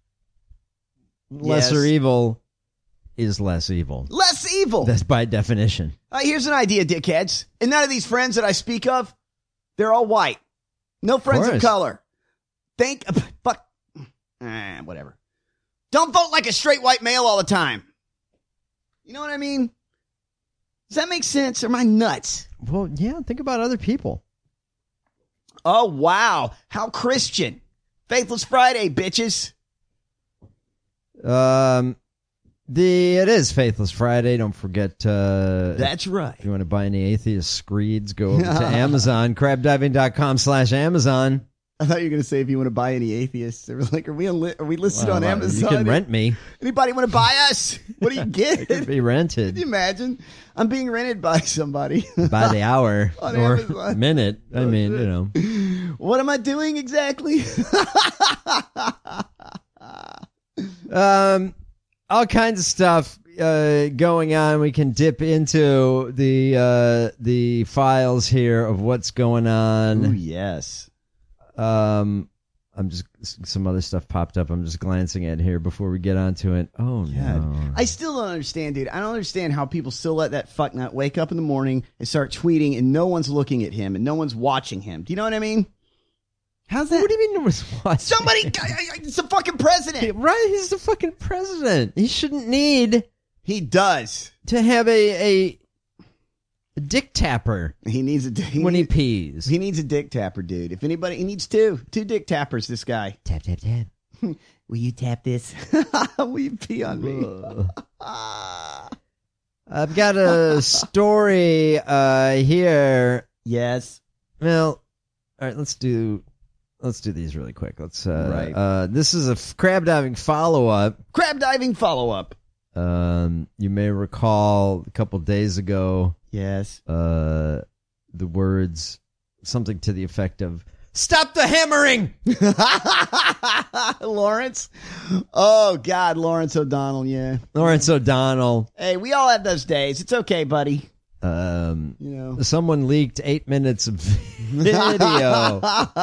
lesser evil is less evil. Less evil. That's by definition. Here's an idea, dickheads. And none of these friends that I speak of, they're all white. No friends of color. Whatever. Don't vote like a straight white male all the time. You know what I mean? Does that make sense? Or am I nuts? Well, yeah, think about other people. Oh, wow. How Christian. Faithless Friday, bitches. It is Faithless Friday. Don't forget. That's right. If you want to buy any atheist screeds, go over to Amazon. Crabdiving.com/Amazon. I thought you were going to say if you want to buy any atheists. They were like, are we listed on Amazon? You can rent me. Anybody want to buy us? What do you get? It could be rented. Can you imagine? I'm being rented by somebody. By the hour on or Amazon. Minute. I mean, you know. What am I doing exactly? All kinds of stuff going on. We can dip into the files here of what's going on. Oh, yes. I'm just, some other stuff popped up. I'm just glancing at here before we get onto it. Oh, no. I still don't understand, dude. I don't understand how people still let that fucknut wake up in the morning and start tweeting and no one's looking at him and no one's watching him. Do you know what I mean? How's that? What do you mean no one's watching? Somebody, it's the fucking president. Right? He's the fucking president. He shouldn't need He does. To have a dick tapper. He needs a when he pees. He needs a dick tapper, dude. If anybody, he needs two dick tappers. This guy. Tap tap tap. Will you tap this? Will you pee on me? I've got a story here. Yes. Well, all right. Let's do these really quick. Let's. This is a crab diving follow up. Crab diving follow up. You may recall a couple days ago. Yes. The words something to the effect of "Stop the hammering," Lawrence. Oh God, Lawrence O'Donnell. Yeah, Lawrence O'Donnell. Hey, we all have those days. It's okay, buddy. Someone leaked 8 minutes of video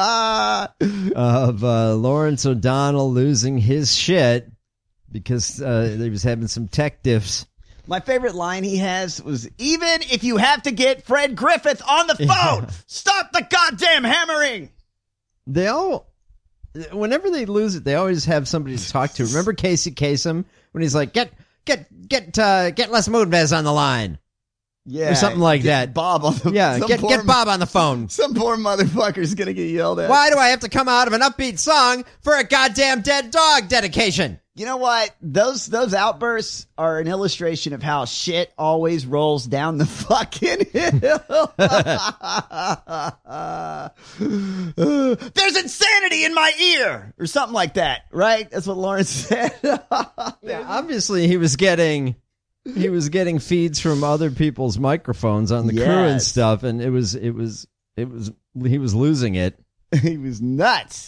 of Lawrence O'Donnell losing his shit because he was having some tech diffs. My favorite line he has was, "Even if you have to get Fred Griffith on the phone, stop the goddamn hammering." They all, whenever they lose it, they always have somebody to talk to. Remember Casey Kasem when he's like, "Get Les Moonves on the line." Yeah, or something like that. Bob on the get Bob on the phone. Some poor motherfucker's gonna get yelled at. Why do I have to come out of an upbeat song for a goddamn dead dog dedication? You know what? Those outbursts are an illustration of how shit always rolls down the fucking hill. There's insanity in my ear, or something like that, right? That's what Lawrence said. Yeah, obviously he was getting feeds from other people's microphones on the crew and stuff, and he was losing it. He was nuts.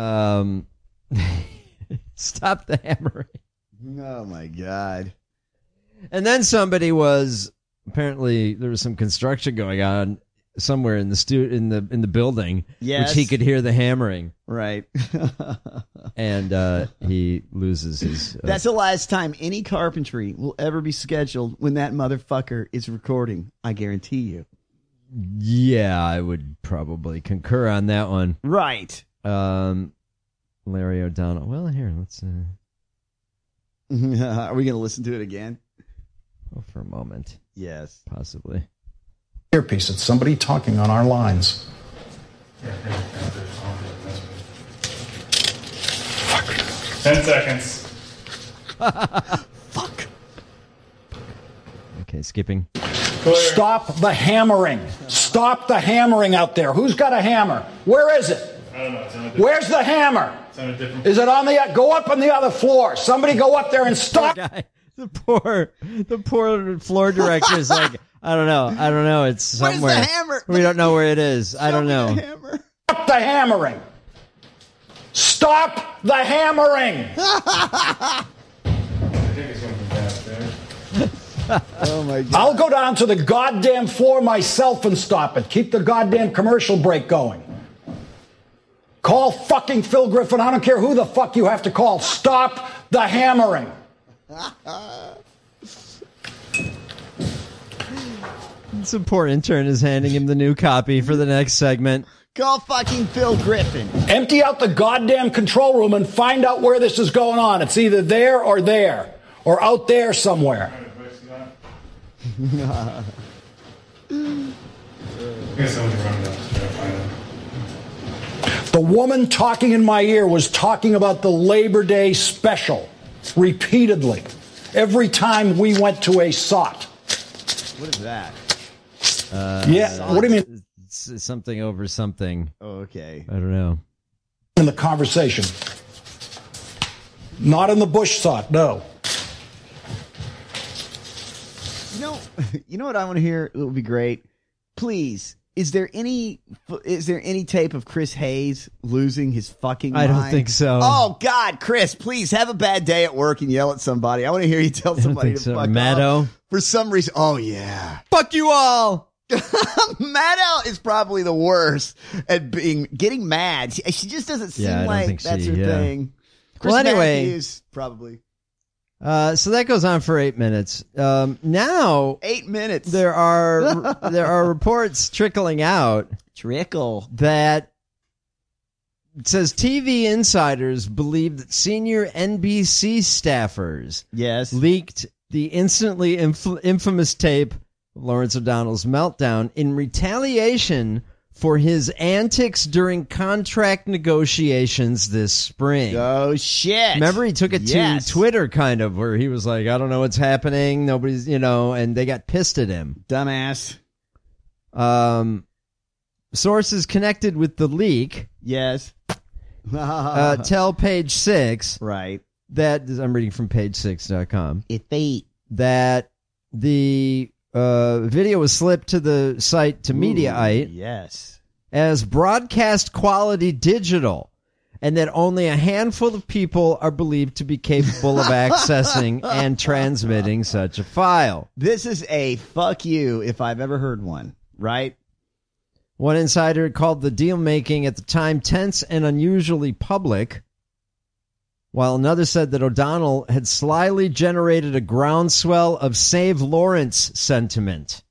Stop the hammering. Oh my God. And then apparently there was some construction going on somewhere in the in the building, which he could hear the hammering. Right. And he loses his That's the last time any carpentry will ever be scheduled when that motherfucker is recording. I guarantee you. Yeah, I would probably concur on that one. Right. Larry O'Donnell. Well, here, let's... Are we going to listen to it again? Oh, for a moment. Yes. Possibly. Earpiece. It's somebody talking on our lines. 10 seconds. Fuck. Okay, skipping. Clear. Stop the hammering. Stop the hammering out there. Who's got a hammer? Where is it? I don't know. Where's the hammer? Is it on the... Go up on the other floor. Somebody go up there and stop. The poor floor director is like, I don't know. It's somewhere. Where's the hammer? We don't know where it is. I don't know. Stop the hammering. Stop the hammering. I think it's going to be downstairs. Oh my God. I'll go down to the goddamn floor myself and stop it. Keep the goddamn commercial break going. Call fucking Phil Griffin. I don't care who the fuck you have to call. Stop the hammering. Some poor intern is handing him the new copy for the next segment. Call fucking Phil Griffin. Empty out the goddamn control room and find out where this is going on. It's either there or out there somewhere. The woman talking in my ear was talking about the Labor Day special repeatedly every time we went to a SOT. What is that? What do you mean? It's something over something. Oh, okay. I don't know. In the conversation. Not in the Bush SOT, no. You know what I want to hear? It would be great. Please, is there any tape of Chris Hayes losing his fucking mind? I don't think so. Oh God, Chris, please have a bad day at work and yell at somebody. I want to hear you tell somebody to fuck Maddow? off. For some reason. Oh yeah. Fuck you all. Maddow is probably the worst at getting mad. She just doesn't seem like that's her thing. Chris Matthews, probably. So that goes on for 8 minutes. Now 8 minutes. There are reports trickling out. That it says TV insiders believe that senior NBC staffers leaked the instantly infamous tape of Lawrence O'Donnell's meltdown in retaliation for his antics during contract negotiations this spring. Oh, shit. Remember, he took it to Twitter, kind of, where he was like, I don't know what's happening. Nobody's, and they got pissed at him. Dumbass. Sources connected with the leak. Yes. Tell Page 6. Right. That, I'm reading from page6.com. That the video was slipped to the site to Mediaite. Yes. As broadcast quality digital, and that only a handful of people are believed to be capable of accessing and transmitting such a file. This is a fuck you if I've ever heard one, right? One insider called the deal-making at the time tense and unusually public, while another said that O'Donnell had slyly generated a groundswell of Save Lawrence sentiment,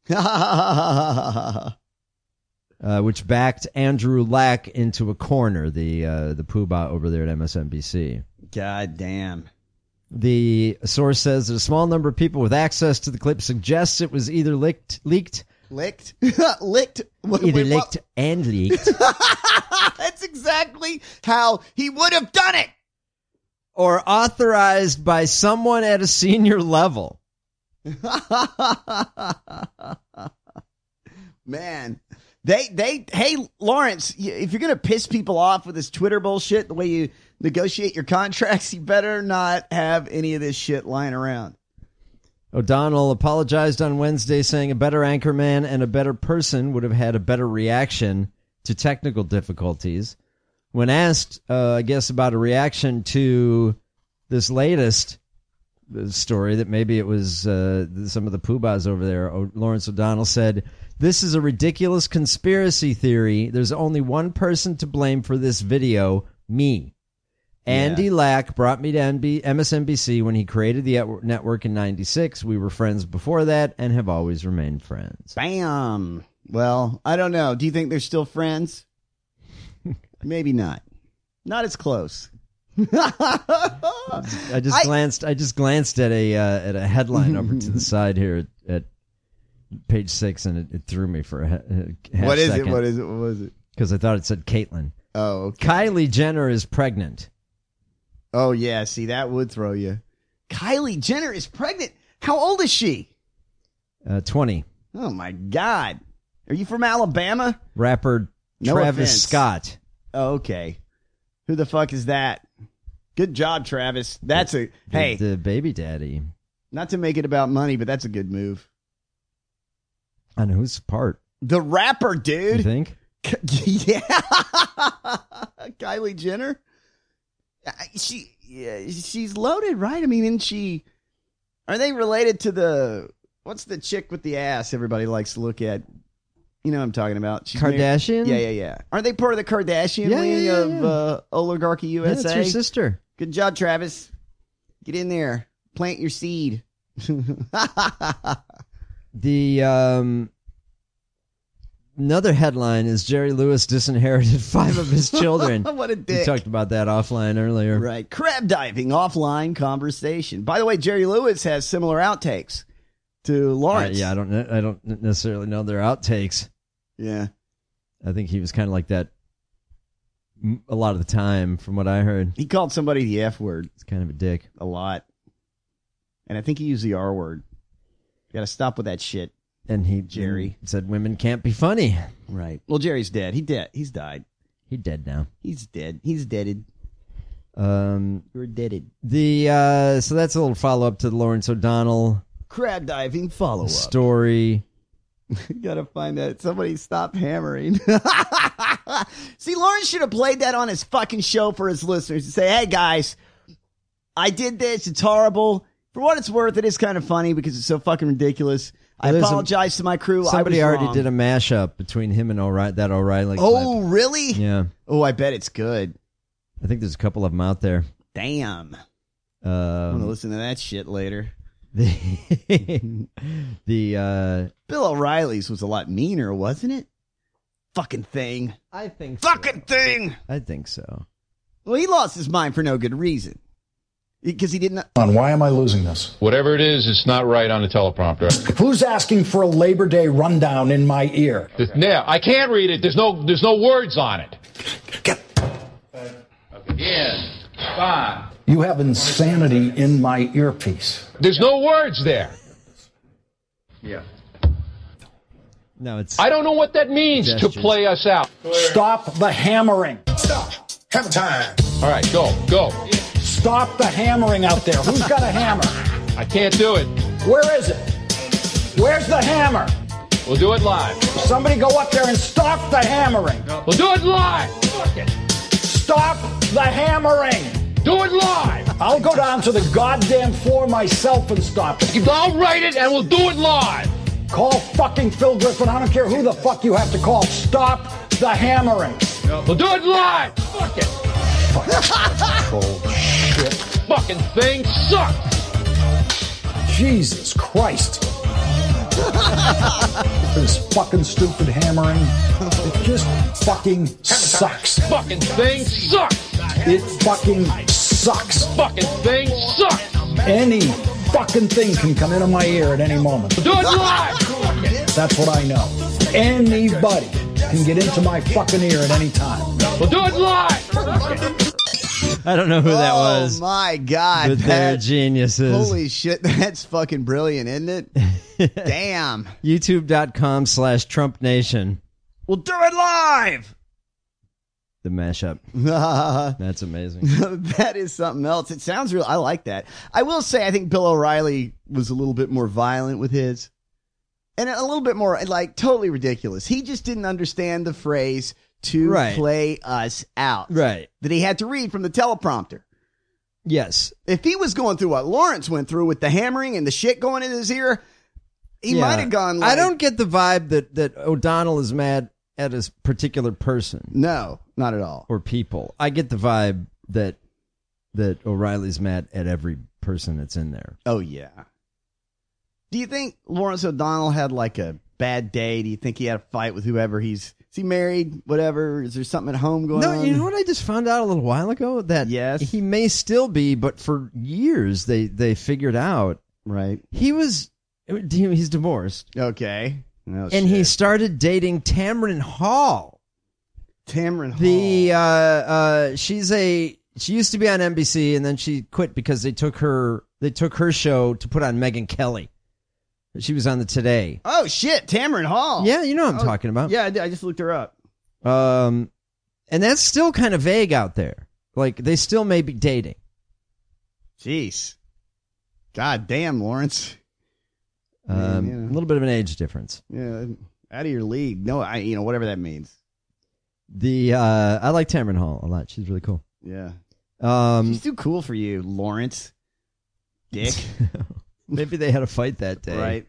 which backed Andrew Lack into a corner, the poobah over there at MSNBC. God damn. The source says that a small number of people with access to the clip suggests it was either leaked? Licked? Either licked and leaked. That's exactly how he would have done it. Or authorized by someone at a senior level. Man. Hey, Lawrence, if you're going to piss people off with this Twitter bullshit, the way you negotiate your contracts, you better not have any of this shit lying around. O'Donnell apologized on Wednesday, saying a better anchorman and a better person would have had a better reaction to technical difficulties. When asked, I guess, about a reaction to this latest story, that maybe it was some of the poobahs over there, Lawrence O'Donnell said, "This is a ridiculous conspiracy theory. There's only one person to blame for this video, me. Andy Lack brought me to MSNBC when he created the network in 96. We were friends before that and have always remained friends." Bam. Well, I don't know. Do you think they're still friends? Maybe not. Not as close. I just glanced at a headline over to the side here at Page 6, and it threw me for a half second. What was it? Because I thought it said Caitlyn. Oh, okay. Kylie Jenner is pregnant. Oh, yeah. See, that would throw you. Kylie Jenner is pregnant. How old is she? 20. Oh, my God. Are you from Alabama? Rapper No Travis offense. Scott. Oh, okay. Who the fuck is that? Good job, Travis. That's the baby daddy. Not to make it about money, but that's a good move. On whose part? The rapper, dude. You think? Yeah. Kylie Jenner. She's loaded, right? I mean, are they related to what's the chick with the ass everybody likes to look at? You know what I'm talking about. She's Kardashian? Yeah. Aren't they part of the Kardashian wing of Oligarchy USA? Yeah, that's your sister. Good job, Travis. Get in there. Plant your seed. The another headline is Jerry Lewis disinherited 5 of his children. What a dick. We talked about that offline earlier. Right. Crab diving offline conversation. By the way, Jerry Lewis has similar outtakes to Lawrence. I don't necessarily know their outtakes. Yeah. I think he was kind of like that a lot of the time, from what I heard. He called somebody the F word. It's kind of a dick. A lot. And I think he used the R word. You got to stop with that shit. And Jerry said women can't be funny. Right. Well, Jerry's dead. He's died. He's dead now. He's dead. He's deaded. You're deaded. So that's a little follow-up to the Lawrence O'Donnell crab diving follow-up story. You gotta find that. Somebody stop hammering. See, Lawrence should have played that on his fucking show for his listeners to say, hey guys, I did this. It's horrible. For what it's worth, it is kind of funny because it's so fucking ridiculous. I apologize to my crew. Somebody already wrong. did a mashup between him and that O'Reilly clip. Oh, really? Yeah. Oh, I bet it's good. I think there's a couple of them out there. Damn. I'm gonna listen to that shit later. The Bill O'Reilly's was a lot meaner, wasn't it? Fucking thing. I think fucking thing. I think so. Well, he lost his mind for no good reason. Because he didn't. Why am I losing this? Whatever it is, it's not right on the teleprompter. Who's asking for a Labor Day rundown in my ear? Yeah, I can't read it. There's no words on it. Again. 5. You have insanity in my earpiece. There's no words there. Yeah. No, it's. I don't know what that means gestures. to play us out. Stop the hammering. Stop. Hammer time. All right, go. Stop the hammering out there. Who's got a hammer? I can't do it. Where is it? Where's the hammer? We'll do it live. Somebody go up there and stop the hammering. We'll do it live. Fuck it. Stop the hammering. Do it live. I'll go down to the goddamn floor myself and stop it. I'll write it and we'll do it live. Call fucking Phil Griffin. I don't care who the fuck you have to call. Stop the hammering. We'll do it live. Fuck it. Bullshit. Fucking thing sucks. Jesus Christ. This fucking stupid hammering. It just fucking sucks. Fucking thing sucks. It fucking sucks. Fucking thing sucks. Any fucking thing can come into my ear at any moment. Do it live. That's what I know. Anybody can get into my fucking ear at any time. We'll do it live. I don't know who that was. Oh my God. But they're geniuses. Holy shit. That's fucking brilliant, isn't it? Damn. YouTube.com/Trump Nation. We'll do it live. The mashup. That's amazing. That is something else. It sounds real. I like that. I will say, I think Bill O'Reilly was a little bit more violent with his. And a little bit more, like, totally ridiculous. He just didn't understand the phrase to play us out. Right. That he had to read from the teleprompter. Yes. If he was going through what Lawrence went through with the hammering and the shit going in his ear, he might have gone like... I don't get the vibe that O'Donnell is mad at a particular person. No, not at all. Or people. I get the vibe that O'Reilly's mad at every person that's in there. Oh, yeah. Do you think Lawrence O'Donnell had like a bad day? Do you think he had a fight with whoever is he married? Whatever? Is there something at home going on? No, you know what I just found out a little while ago? That he may still be, but for years they figured out. Right. He's divorced. Okay. No and he started dating Tamron Hall. Tamron Hall. She used to be on NBC and then she quit because they took her show to put on Megyn Kelly. She was on the Today. Oh shit, Tamron Hall. Yeah, you know what I'm talking about. Yeah, I just looked her up. And that's still kind of vague out there. Like they still may be dating. Jeez. God damn, Lawrence. A little bit of an age difference. Yeah, out of your league. No, whatever that means. I like Tamron Hall a lot. She's really cool. Yeah. She's too cool for you, Lawrence. Dick. Maybe they had a fight that day. Right.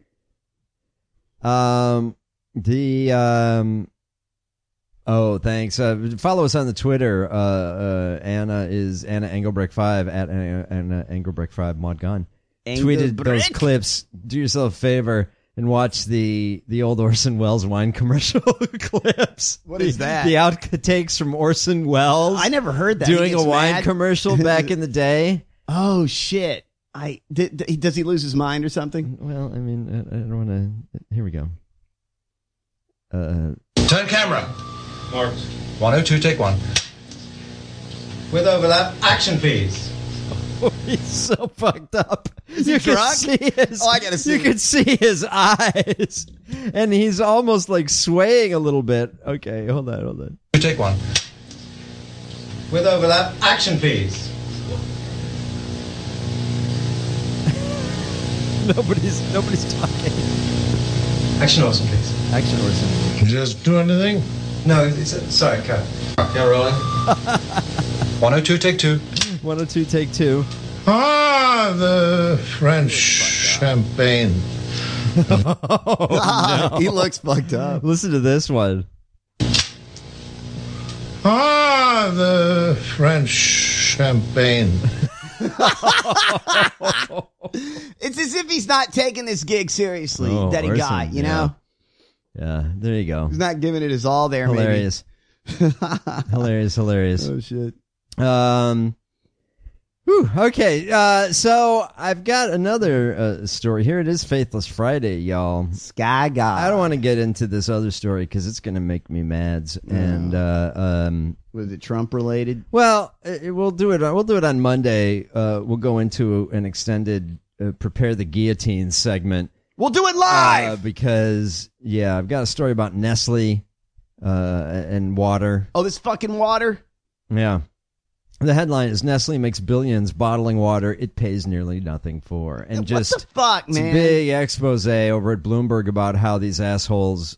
Oh, thanks. Follow us on the Twitter. Anna is Anna Engelbrecht 5 at Anna Engelbrecht 5 Mod Gun. Tweeted those clips. Do yourself a favor and watch the old Orson Welles wine commercial clips. What is that? The outtakes from Orson Welles. I never heard that. Doing a wine commercial back in the day. Oh shit! Does he lose his mind or something? Well, I mean, I don't want to. Here we go. Turn camera. Marked. 102, take 1. With overlap, action please. He's so fucked up. You can see his. Oh, I gotta see. You can see his eyes, and he's almost like swaying a little bit. Okay, hold on. Take 1. With overlap, action please. Nobody's talking. Action Orson, please. Action Orson. Just do anything? No, sorry, cut. Yeah, rolling. 102, take 2. 102, take 2. Ah, the French champagne. Oh, no. He looks fucked up. Listen to this one. Ah, the French champagne. It's as if he's not taking this gig seriously that he Orson, got, you know? Yeah, there you go. He's not giving it his all there, Hilarious. maybe. Hilarious. Oh, shit. Whew, okay, so I've got another story here. It is Faithless Friday, y'all. Sky God. I don't want to get into this other story because it's going to make me mad. And was it Trump related? Well, we'll do it. We'll do it on Monday. We'll go into an extended prepare the guillotine segment. We'll do it live because I've got a story about Nestle and water. Oh, this fucking water. Yeah. The headline is Nestle makes billions bottling water it pays nearly nothing for. And what just the fuck, man? It's a big expose over at Bloomberg about how these assholes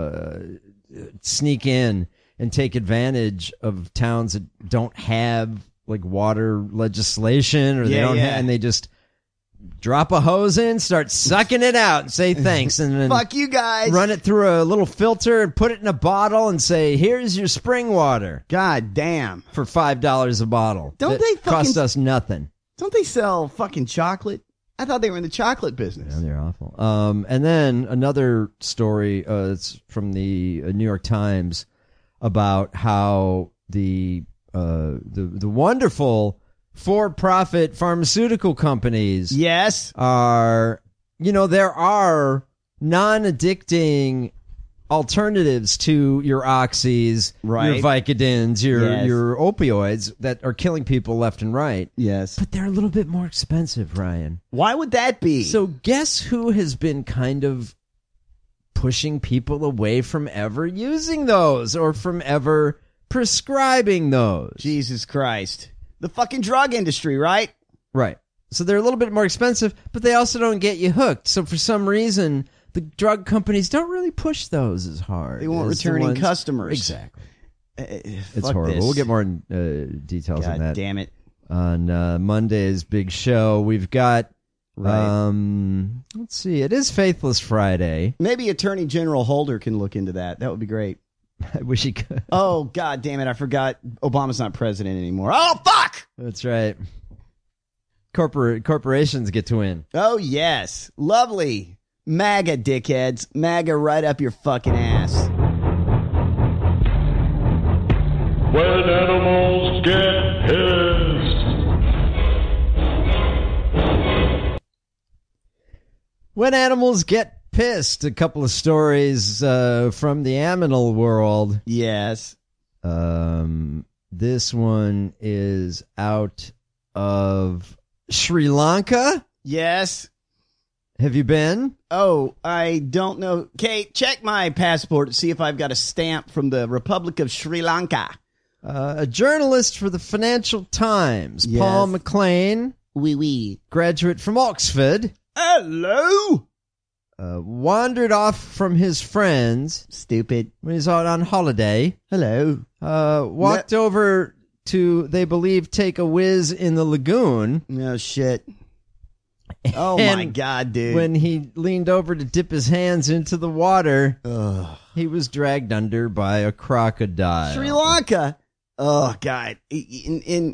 sneak in and take advantage of towns that don't have like water legislation or they don't have, and they just drop a hose in, start sucking it out and say thanks, and then fuck you guys. Run it through a little filter and put it in a bottle and say, here's your spring water. God damn. For $5 a bottle. Don't they cost us nothing. Don't they sell fucking chocolate? I thought they were in the chocolate business. Yeah, they're awful. And then another story, it's from the New York Times about how the wonderful for-profit pharmaceutical companies are, there are non-addicting alternatives to your oxys, your Vicodins, your opioids that are killing people left and right. Yes. But they're a little bit more expensive, Ryan. Why would that be? So guess who has been kind of pushing people away from ever using those or from ever prescribing those? Jesus Christ. The fucking drug industry, right? Right. So they're a little bit more expensive, but they also don't get you hooked. So for some reason, the drug companies don't really push those as hard. They want returning customers. Exactly. It's This. horrible. We'll get more details on that. Damn it. On Monday's big show, we've got, let's see, it is Faithless Friday. Maybe Attorney General Holder can look into that. That would be great. I wish he could. Oh, God damn it. I forgot Obama's not president anymore. Oh, fuck! That's right. Corporations get to win. Oh, yes. Lovely. MAGA dickheads. MAGA right up your fucking ass. When animals get pissed. When animals get pissed. A couple of stories from the aminal world. Yes. This one is out of Sri Lanka. Yes. Have you been? Oh, I don't know. Kate, check my passport to see if I've got a stamp from the Republic of Sri Lanka. A journalist for the Financial Times, Yes. Paul McLean, Oui. graduate from Oxford, Hello. wandered off from his friends. Stupid. When he's out on holiday. Hello. Walked over to, they believe, take a whiz in the lagoon. No shit. Oh my God, dude. When he leaned over to dip his hands into the water, he was dragged under by a crocodile. Sri Lanka. Oh God. In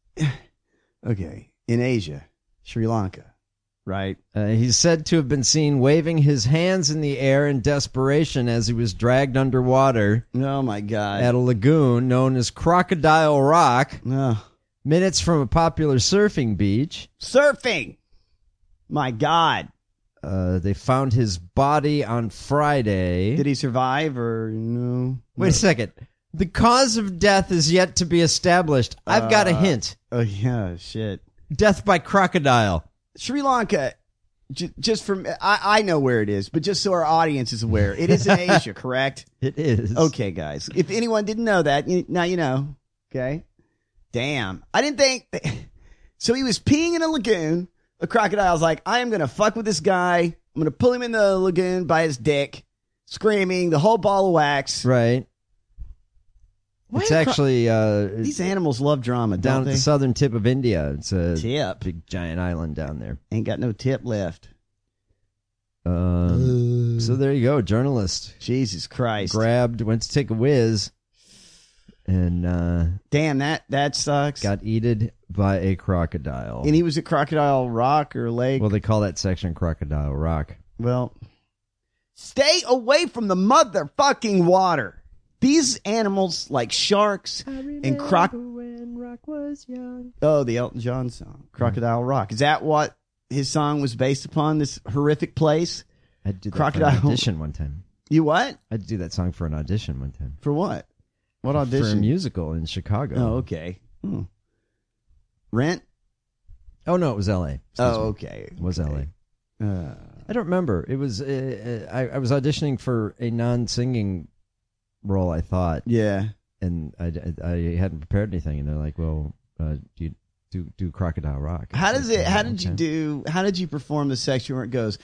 Asia, Sri Lanka. Right. He's said to have been seen waving his hands in the air in desperation as he was dragged underwater. Oh, my God. At a lagoon known as Crocodile Rock. Minutes from a popular surfing beach. Surfing! My God. They found his body on Friday. Did he survive or no? Wait a second. The cause of death is yet to be established. I've got a hint. Oh, yeah, shit. Death by crocodile. Sri Lanka, just from, I know where it is, but just so our audience is aware, it is in Asia, correct? It is. Okay, guys. If anyone didn't know that, now you know. Okay? Damn. I didn't think. So he was peeing in a lagoon. The crocodile's like, I am going to fuck with this guy. I'm going to pull him in the lagoon by his dick, screaming, the whole ball of wax. Right. It's actually these animals love drama, down don't at they? the southern tip of India. It's a Tip. big giant island down there. Ain't got no tip left. So there you go, journalist. Jesus Christ. Went to take a whiz, and damn, that sucks. Got eaten by a crocodile. And he was at Crocodile Rock or Lake. Well, they call that section Crocodile Rock. Well, stay away from the motherfucking water. These animals, like sharks and Rock was young. Oh, the Elton John song, Crocodile Rock. Is that what his song was based upon, this horrific place? I had to do that Crocodile. for an audition one time. You what? I had to do that song for an audition one time. For what? What audition? For a musical in Chicago. Oh, okay. Rent? Oh, no, it was L.A. Okay. It was L.A. I don't remember. It was I was auditioning for a non-singing role, I thought. Yeah. And I hadn't prepared anything, and they're like, "Well, do you do Crocodile Rock?" How did you perform the section where it goes?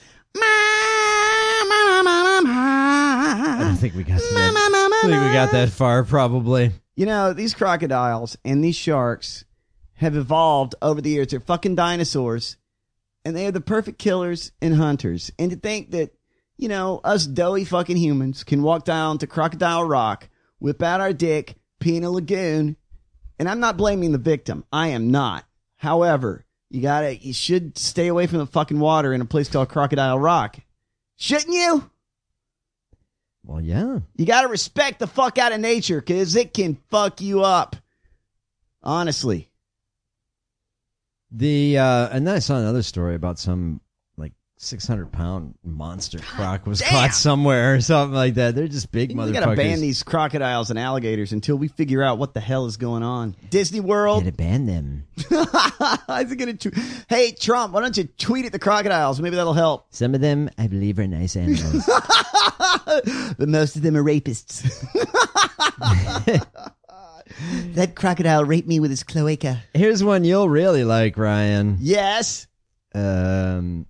I don't think we got to that. I think we got that far, probably. You know, these crocodiles and these sharks have evolved over the years. They're fucking dinosaurs, and they are the perfect killers and hunters. And to think that, you know, us doughy fucking humans can walk down to Crocodile Rock, whip out our dick, pee in a lagoon, and I'm not blaming the victim. I am not. However, you should stay away from the fucking water in a place called Crocodile Rock. Shouldn't you? Well, yeah. You got to respect the fuck out of nature, because it can fuck you up. Honestly. And then I saw another story about some like 600-pound monster croc was caught somewhere or something like that. They're just big motherfuckers. We got to ban these crocodiles and alligators until we figure out what the hell is going on. Disney World. Gotta ban them. Hey, Trump, why don't you tweet at the crocodiles? Maybe that'll help. Some of them, I believe, are nice animals. But most of them are rapists. That crocodile raped me with his cloaca. Here's one you'll really like, Ryan. Yes. What?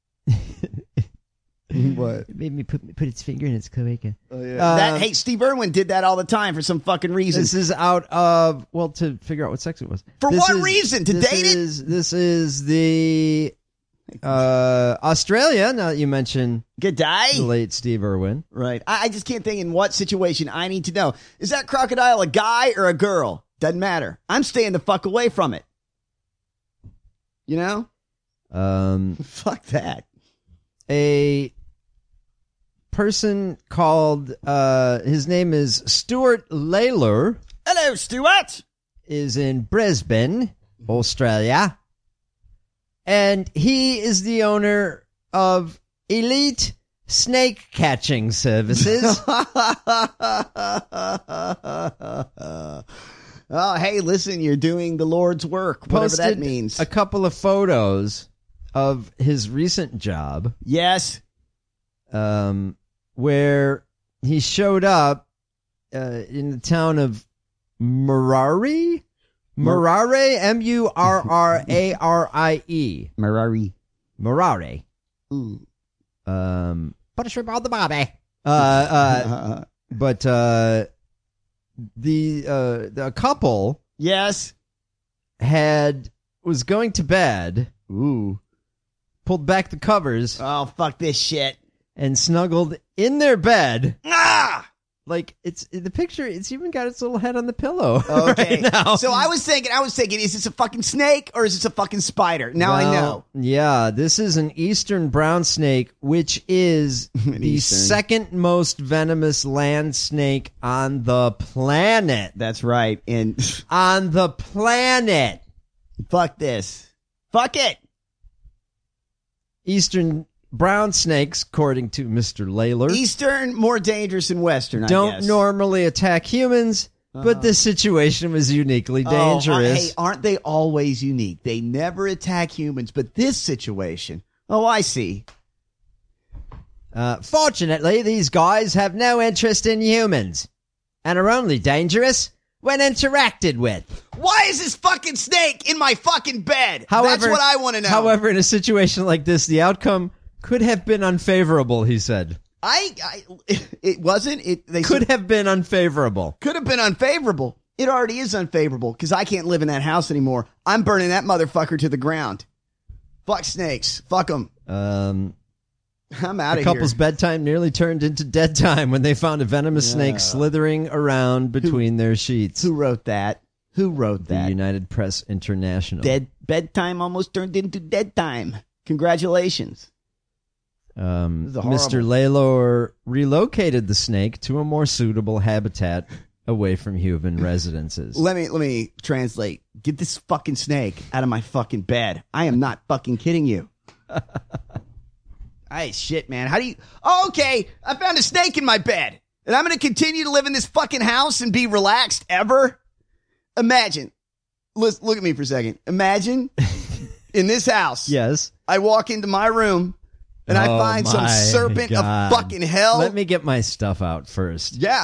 It made me put its finger in its cloaca. Oh, yeah. Hey, Steve Irwin did that all the time for some fucking reason. This is out of, to figure out what sex it was. For what reason? To date it? This is the Australia, now that you mention good day, the late Steve Irwin. Right. I just can't think in what situation I need to know. Is that crocodile a guy or a girl? Doesn't matter. I'm staying the fuck away from it. You know? Fuck that. A person called, his name is Stuart Lalor. Hello, Stuart. Is in Brisbane, Australia. And he is the owner of Elite Snake Catching Services. Oh, hey, listen, you're doing the Lord's work, whatever that means. A couple of photos of his recent job. Yes. Where he showed up in the town of Murari. Murare, M-U-R-R-A-R-I-E. Murare. Ooh. Put a shrimp on the barbie. But the couple, yes, was going to bed. Ooh. Pulled back the covers. Oh, fuck this shit. And snuggled in their bed. Ah! Like, it's the picture, it's even got its little head on the pillow. Okay. Right now. So I was thinking, is this a fucking snake or is this a fucking spider? Now I know. Yeah, this is an eastern brown snake, which is the second most venomous land snake on the planet. That's right. And on the planet. Fuck this. Fuck it. Eastern brown snakes, according to Mr. Lalor. Eastern, more dangerous than Western, I don't guess. normally attack humans, but this situation was uniquely dangerous. Hey, aren't they always unique? They never attack humans, but this situation, I see. Fortunately, these guys have no interest in humans and are only dangerous when interacted with. Why is this fucking snake in my fucking bed? However, that's what I want to know. However, in a situation like this, the outcome could have been unfavorable, he said. It wasn't. They could have been unfavorable. Could have been unfavorable. It already is unfavorable because I can't live in that house anymore. I'm burning that motherfucker to the ground. Fuck snakes. Fuck them. I'm out of here. The couple's bedtime nearly turned into dead time when they found a venomous snake slithering around between their sheets. Who wrote that? The United Press International. Bedtime almost turned into dead time. Congratulations. Mr. Lalor relocated the snake to a more suitable habitat away from human residences. Let me translate. Get this fucking snake out of my fucking bed. I am not fucking kidding you. Hey, shit, man. How do you... Oh, okay, I found a snake in my bed. And I'm going to continue to live in this fucking house and be relaxed ever? Imagine. Look at me for a second. Imagine in this house. Yes. I walk into my room and I find some serpent of fucking hell. Let me get my stuff out first. Yeah.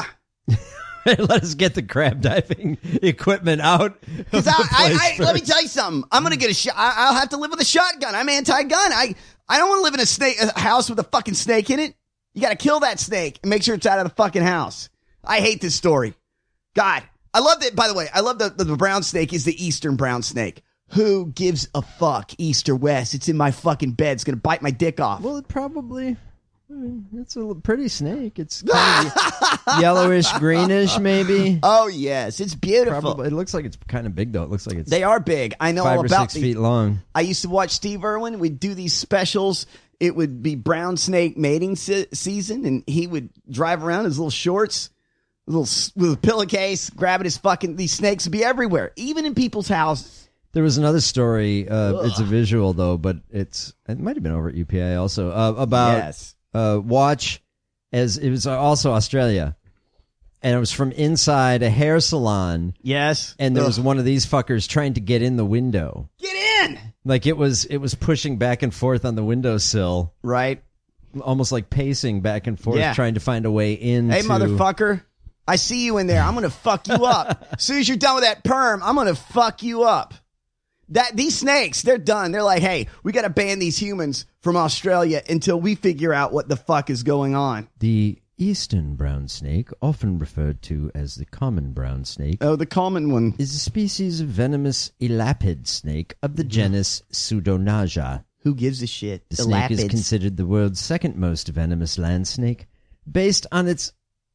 Let us get the crab diving equipment out. Because let me tell you something. I'm going to get a shot. I'll have to live with a shotgun. I'm anti-gun. I don't want to live in a house with a fucking snake in it. You got to kill that snake and make sure it's out of the fucking house. I hate this story. God, I love that. By the way, I love the brown snake is the eastern brown snake. Who gives a fuck, east or west? It's in my fucking bed. It's going to bite my dick off. Well, it probably... it's a pretty snake. It's kind of yellowish, greenish, maybe. Oh, yes. It's beautiful. Probably. It looks like it's kind of big, though. It looks like it's... They are big. I know 5 all or about 6 feet long. I used to watch Steve Irwin. We'd do these specials. It would be brown snake mating season, and he would drive around in his little shorts, with a pillowcase, grabbing his fucking... These snakes would be everywhere, even in people's houses. There was another story. It's a visual, though, but it might have been over at UPI also, about... Yes. Watch as it was also Australia, and it was from inside a hair salon. Yes, and there was one of these fuckers trying to get in the window. Get in! Like it was pushing back and forth on the windowsill, right? Almost like pacing back and forth, trying to find a way in. Hey, motherfucker! I see you in there. I'm gonna fuck you up. As soon as you're done with that perm, I'm gonna fuck you up. These snakes, they're done. They're like, hey, we got to ban these humans from Australia until we figure out what the fuck is going on. The eastern brown snake, often referred to as the common brown snake. Oh, the common one. Is a species of venomous elapid snake of the genus Pseudonaja. Who gives a shit? The snake is considered the world's second most venomous land snake, based on its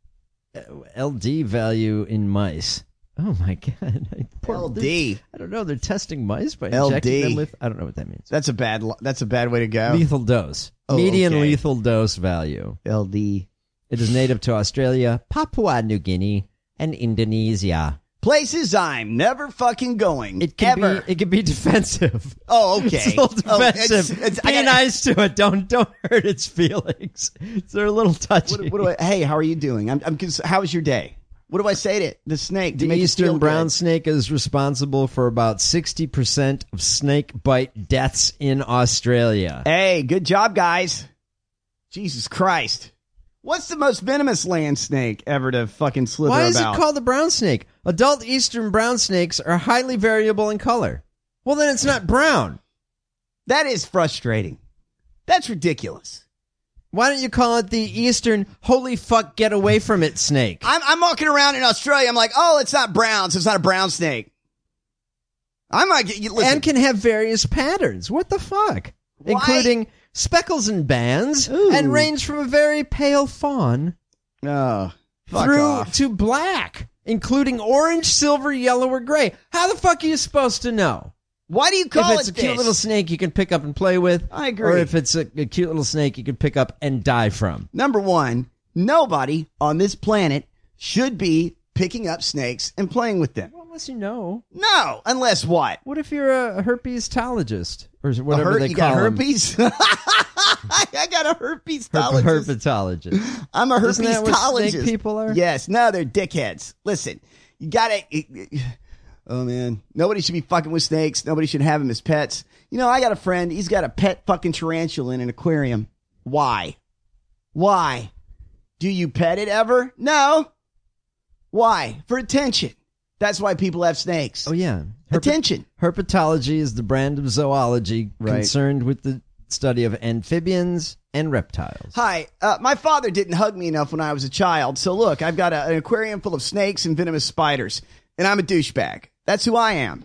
LD value in mice. Oh my god! LD. I don't know. They're testing mice by injecting them with. I don't know what that means. That's a bad way to go. Lethal dose. Median lethal dose value. LD. It is native to Australia, Papua New Guinea, and Indonesia. Places I'm never fucking going. It can be defensive. Oh, okay. It's a little defensive. Be nice to it. Don't hurt its feelings. They're a little touchy. Hey, how are you doing? How was your day? What do I say to the snake? The eastern brown snake is responsible for about 60% of snake bite deaths in Australia. Hey, good job, guys. Jesus Christ. What's the most venomous land snake ever to fucking slither about? Why is it called the brown snake? Adult eastern brown snakes are highly variable in color. Well, then it's not brown. That is frustrating. That's ridiculous. Why don't you call it the eastern holy fuck get away from it snake? I'm walking around in Australia. I'm like, oh, it's not brown, so it's not a brown snake. I might get you. And can have various patterns. What the fuck? Why? Including speckles and bands, and range from a very pale fawn through to black, including orange, silver, yellow, or gray. How the fuck are you supposed to know? Why do you call it If it's a cute little snake you can pick up and play with. I agree. Or if it's a cute little snake you can pick up and die from. Number one, nobody on this planet should be picking up snakes and playing with them. Well, unless you know. No, unless what? What if you're a herpesologist? Or whatever they you call got them. herpes? I got a herpesologist. Herpetologist. I'm a herpesologist. Isn't that what snake people are? Yes. No, they're dickheads. Listen, you gotta... Oh, man. Nobody should be fucking with snakes. Nobody should have them as pets. You know, I got a friend. He's got a pet fucking tarantula in an aquarium. Why? Why? Do you pet it ever? No. Why? For attention. That's why people have snakes. Oh, yeah. Attention. Herpetology is the brand of zoology concerned with the study of amphibians and reptiles. Hi. My father didn't hug me enough when I was a child. So, look, I've got an aquarium full of snakes and venomous spiders. And I'm a douchebag. That's who I am.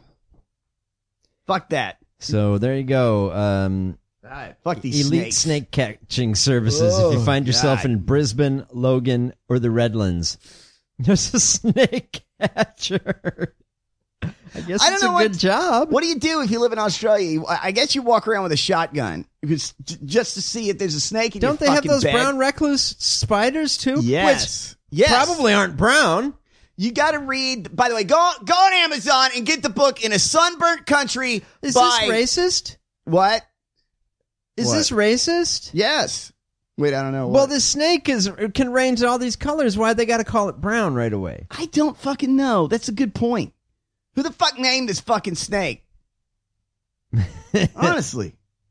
Fuck that. So there you go. Fuck these elite snake catching services. If you find yourself in Brisbane, Logan, or the Redlands, there's a snake catcher. I guess it's a good job. What do you do if you live in Australia? I guess you walk around with a shotgun just to see if there's a snake in your fucking bed. Don't they have those brown recluse spiders too? Yes. Which probably aren't brown. You got to read. By the way, go on Amazon and get the book In a Sunburnt Country. Is this racist? What? Is this racist? Yes. Wait, I don't know. Well, the snake can range all these colors. Why they got to call it brown right away? I don't fucking know. That's a good point. Who the fuck named this fucking snake? Honestly.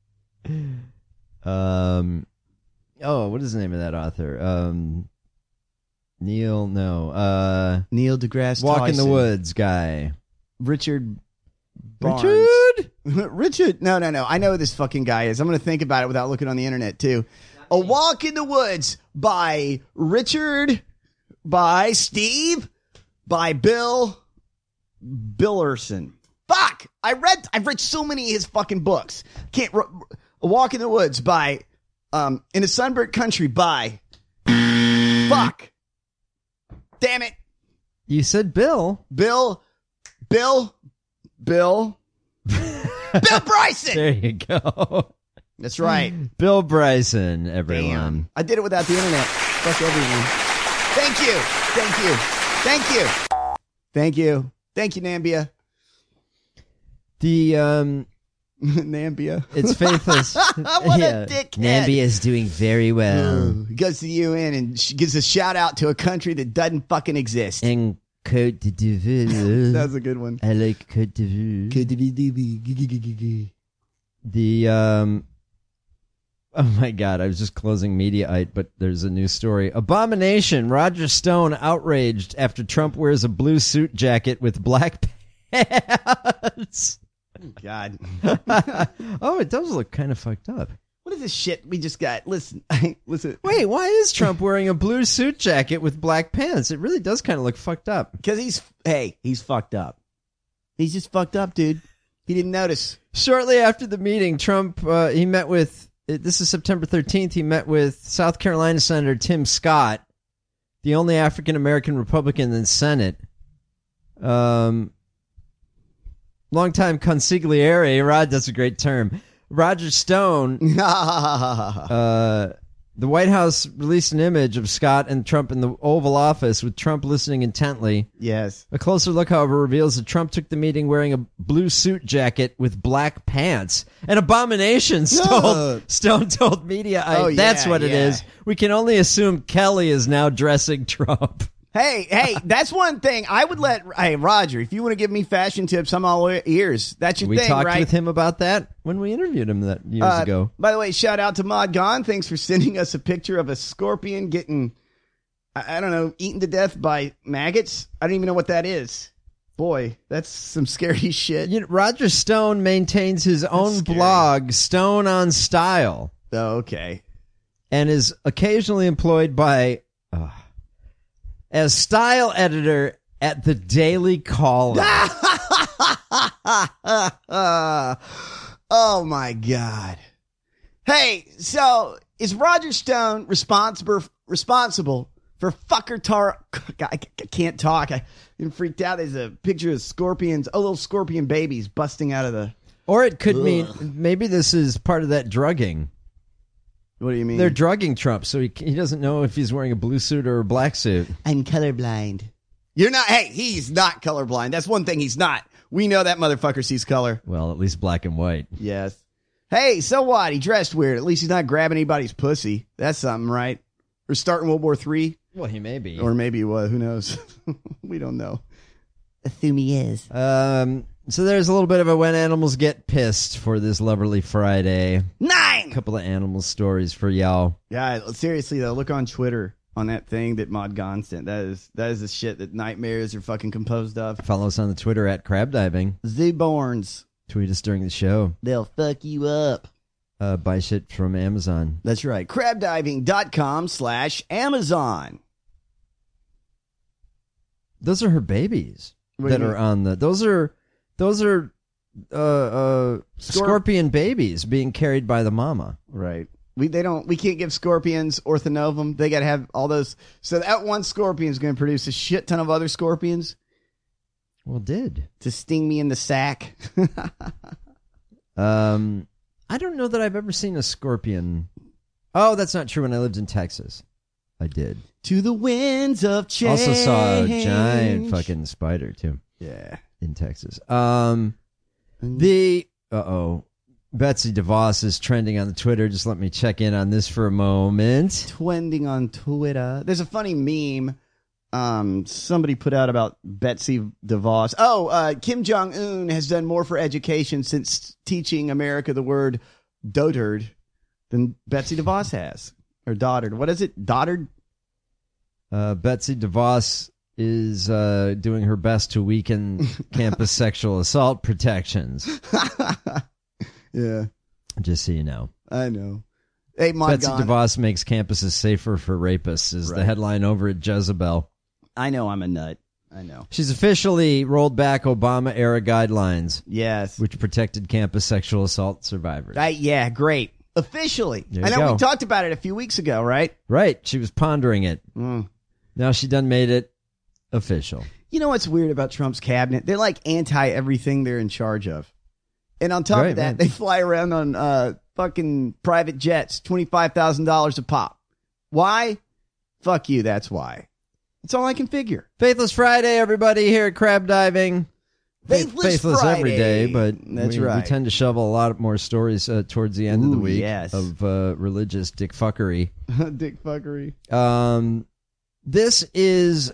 What is the name of that author? Neil deGrasse Walk Tyson. in the Woods guy. Richard Barnes. Richard? No. I know who this fucking guy is. I'm going to think about it without looking on the internet, too. A Walk in the Woods by Richard, by Steve, by Bill Billerson. Fuck! I've read so many of his fucking books. A Walk in the Woods by In a Sunburnt Country by fuck. Damn it. You said Bill. Bill Bryson. There you go. That's right. Bill Bryson, everyone. Damn. I did it without the internet. Fuck everyone. Thank you, Nambia. The Nambia. It's Faithless. What a dickhead. Nambia is doing very well. He goes to the UN and she gives a shout out to a country that doesn't fucking exist. And Côte d'Ivoire. That's a good one. I like Côte d'Ivoire. Oh my God, I was just closing Mediaite, but there's a new story. Abomination. Roger Stone outraged after Trump wears a blue suit jacket with black pants. God. Oh, it does look kind of fucked up. What is this shit we just got? Listen. Wait, why is Trump wearing a blue suit jacket with black pants? It really does kind of look fucked up. Because he's fucked up. He's just fucked up, dude. He didn't notice. Shortly after the meeting, Trump, he met with, this is September 13th, he met with South Carolina Senator Tim Scott, the only African-American Republican in the Senate. Longtime consigliere, Rod, that's a great term. Roger Stone, the White House released an image of Scott and Trump in the Oval Office with Trump listening intently. Yes. A closer look, however, reveals that Trump took the meeting wearing a blue suit jacket with black pants. An abomination, Stone told Mediaite. That's what it is. We can only assume Kelly is now dressing Trump. Hey, that's one thing. I would Roger, if you want to give me fashion tips, I'm all ears. That's your thing, right? We talked with him about that when we interviewed him years ago. By the way, shout out to Mod Gone. Thanks for sending us a picture of a scorpion getting, I don't know, eaten to death by maggots. I don't even know what that is. Boy, that's some scary shit. Roger Stone maintains his own blog, Stone on Style. Oh, okay. And is occasionally employed by... as style editor at the Daily Caller. Oh, my God. Hey, so is Roger Stone responsible for fucker I can't talk. I'm freaked out. There's a picture of scorpions, little scorpion babies busting out of the... Or it could mean maybe this is part of that drugging. What do you mean? They're drugging Trump, so he doesn't know if he's wearing a blue suit or a black suit. I'm colorblind. You're not. Hey, he's not colorblind. That's one thing he's not. We know that motherfucker sees color. Well, at least black and white. Yes. Hey, so what? He dressed weird. At least he's not grabbing anybody's pussy. That's something, right? Or starting World War III. Well, he may be. Or maybe he was. Who knows? We don't know. Assume he is. So there's a little bit of a when animals get pissed for this Loverly Friday. 9! A couple of animal stories for y'all. Yeah, seriously though, look on Twitter on that thing that Mod Gone sent. That is the shit that nightmares are fucking composed of. Follow us on the Twitter at Crab Diving. Zooborns. Tweet us during the show. They'll fuck you up. Buy shit from Amazon. That's right. crabdiving.com/Amazon. Those are her babies that are on the... Those are scorpion babies being carried by the mama. Right. We can't give scorpions orthonovum. They got to have all those. So that one scorpion is going to produce a shit ton of other scorpions. Well, did. To sting me in the sack. I don't know that I've ever seen a scorpion. Oh, that's not true. When I lived in Texas. I did. To the winds of change. Also saw a giant fucking spider, too. Yeah. In Texas. Betsy DeVos is trending on the Twitter. Just let me check in on this for a moment. Trending on Twitter. There's a funny meme somebody put out about Betsy DeVos. Kim Jong-un has done more for education since teaching America the word dotard than Betsy DeVos has. Or dotard. What is it? Dotard? Betsy DeVos is doing her best to weaken campus sexual assault protections. Yeah. Just so you know. I know. Hey, Betsy DeVos makes campuses safer for rapists is the headline over at Jezebel. I know I'm a nut. I know. She's officially rolled back Obama-era guidelines. Yes. Which protected campus sexual assault survivors. Yeah, great. Officially. There I you know go. we talked about it a few weeks ago, right? Right. She was pondering it. Now she done made it official. You know what's weird about Trump's cabinet? They're like anti-everything they're in charge of. And on top of that, they fly around on fucking private jets, $25,000 a pop. Why? Fuck you, that's why. That's all I can figure. Faithless Friday, everybody, here at Crab Diving. Faithless Friday. Every day, but That's we right. tend to shovel a lot more stories towards the end of the week of religious dick fuckery. Dick fuckery. This is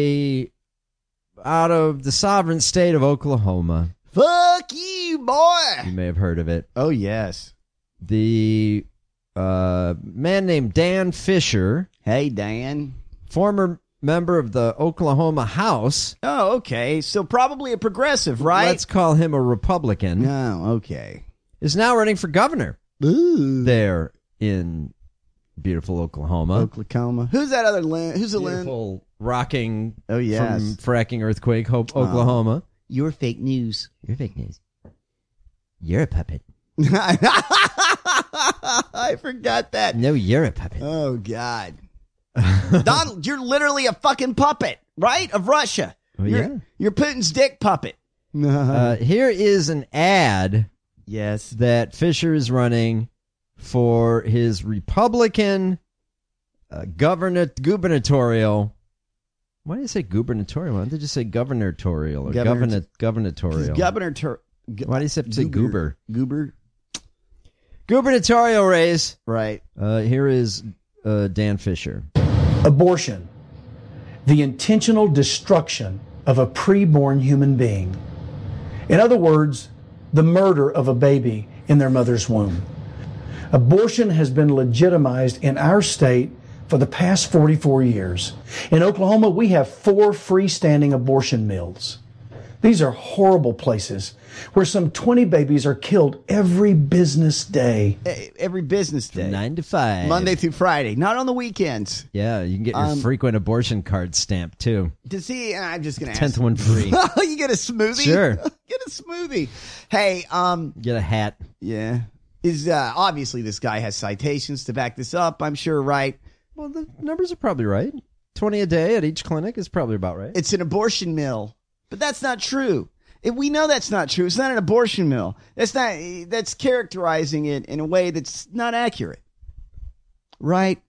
out of the sovereign state of Oklahoma. Fuck you, boy. You may have heard of it. Oh, yes. The man named Dan Fisher. Hey, Dan. Former member of the Oklahoma House. Oh, okay. So probably a progressive, right? Let's call him a Republican. Oh, okay. Is now running for governor. Ooh. There in beautiful Oklahoma. Oklahoma. Who's that other Lynn? Who's the Lynn? Beautiful rocking from fracking earthquake, Oklahoma. You're fake news. You're fake news. You're a puppet. I forgot that. No, you're a puppet. Oh, God. Donald, you're literally a fucking puppet, right? Of Russia. Well, You're Putin's dick puppet. Here is an ad. Yes. That Fisher is running for his Republican gubernatorial. Why did you say gubernatorial? Why did you just say gubernatorial or gubernatorial? Why do you say goober? Goober. Gubernatorial race. Right. Here is Dan Fisher. Abortion, the intentional destruction of a preborn human being. In other words, the murder of a baby in their mother's womb. Abortion has been legitimized in our state for the past 44 years. In Oklahoma, we have 4 freestanding abortion mills. These are horrible places where some 20 babies are killed every business day. Every business day. From 9 to 5. Monday through Friday. Not on the weekends. Yeah, you can get your frequent abortion card stamped, too. I'm just going to ask. 10th one free. You get a smoothie? Sure. Get a smoothie. Hey, get a hat. Yeah. Obviously this guy has citations to back this up, I'm sure, right? Well, the numbers are probably right. 20 a day at each clinic is probably about right. It's an abortion mill. But that's not true. If we know that's not true, it's not an abortion mill. That's characterizing it in a way that's not accurate. Right?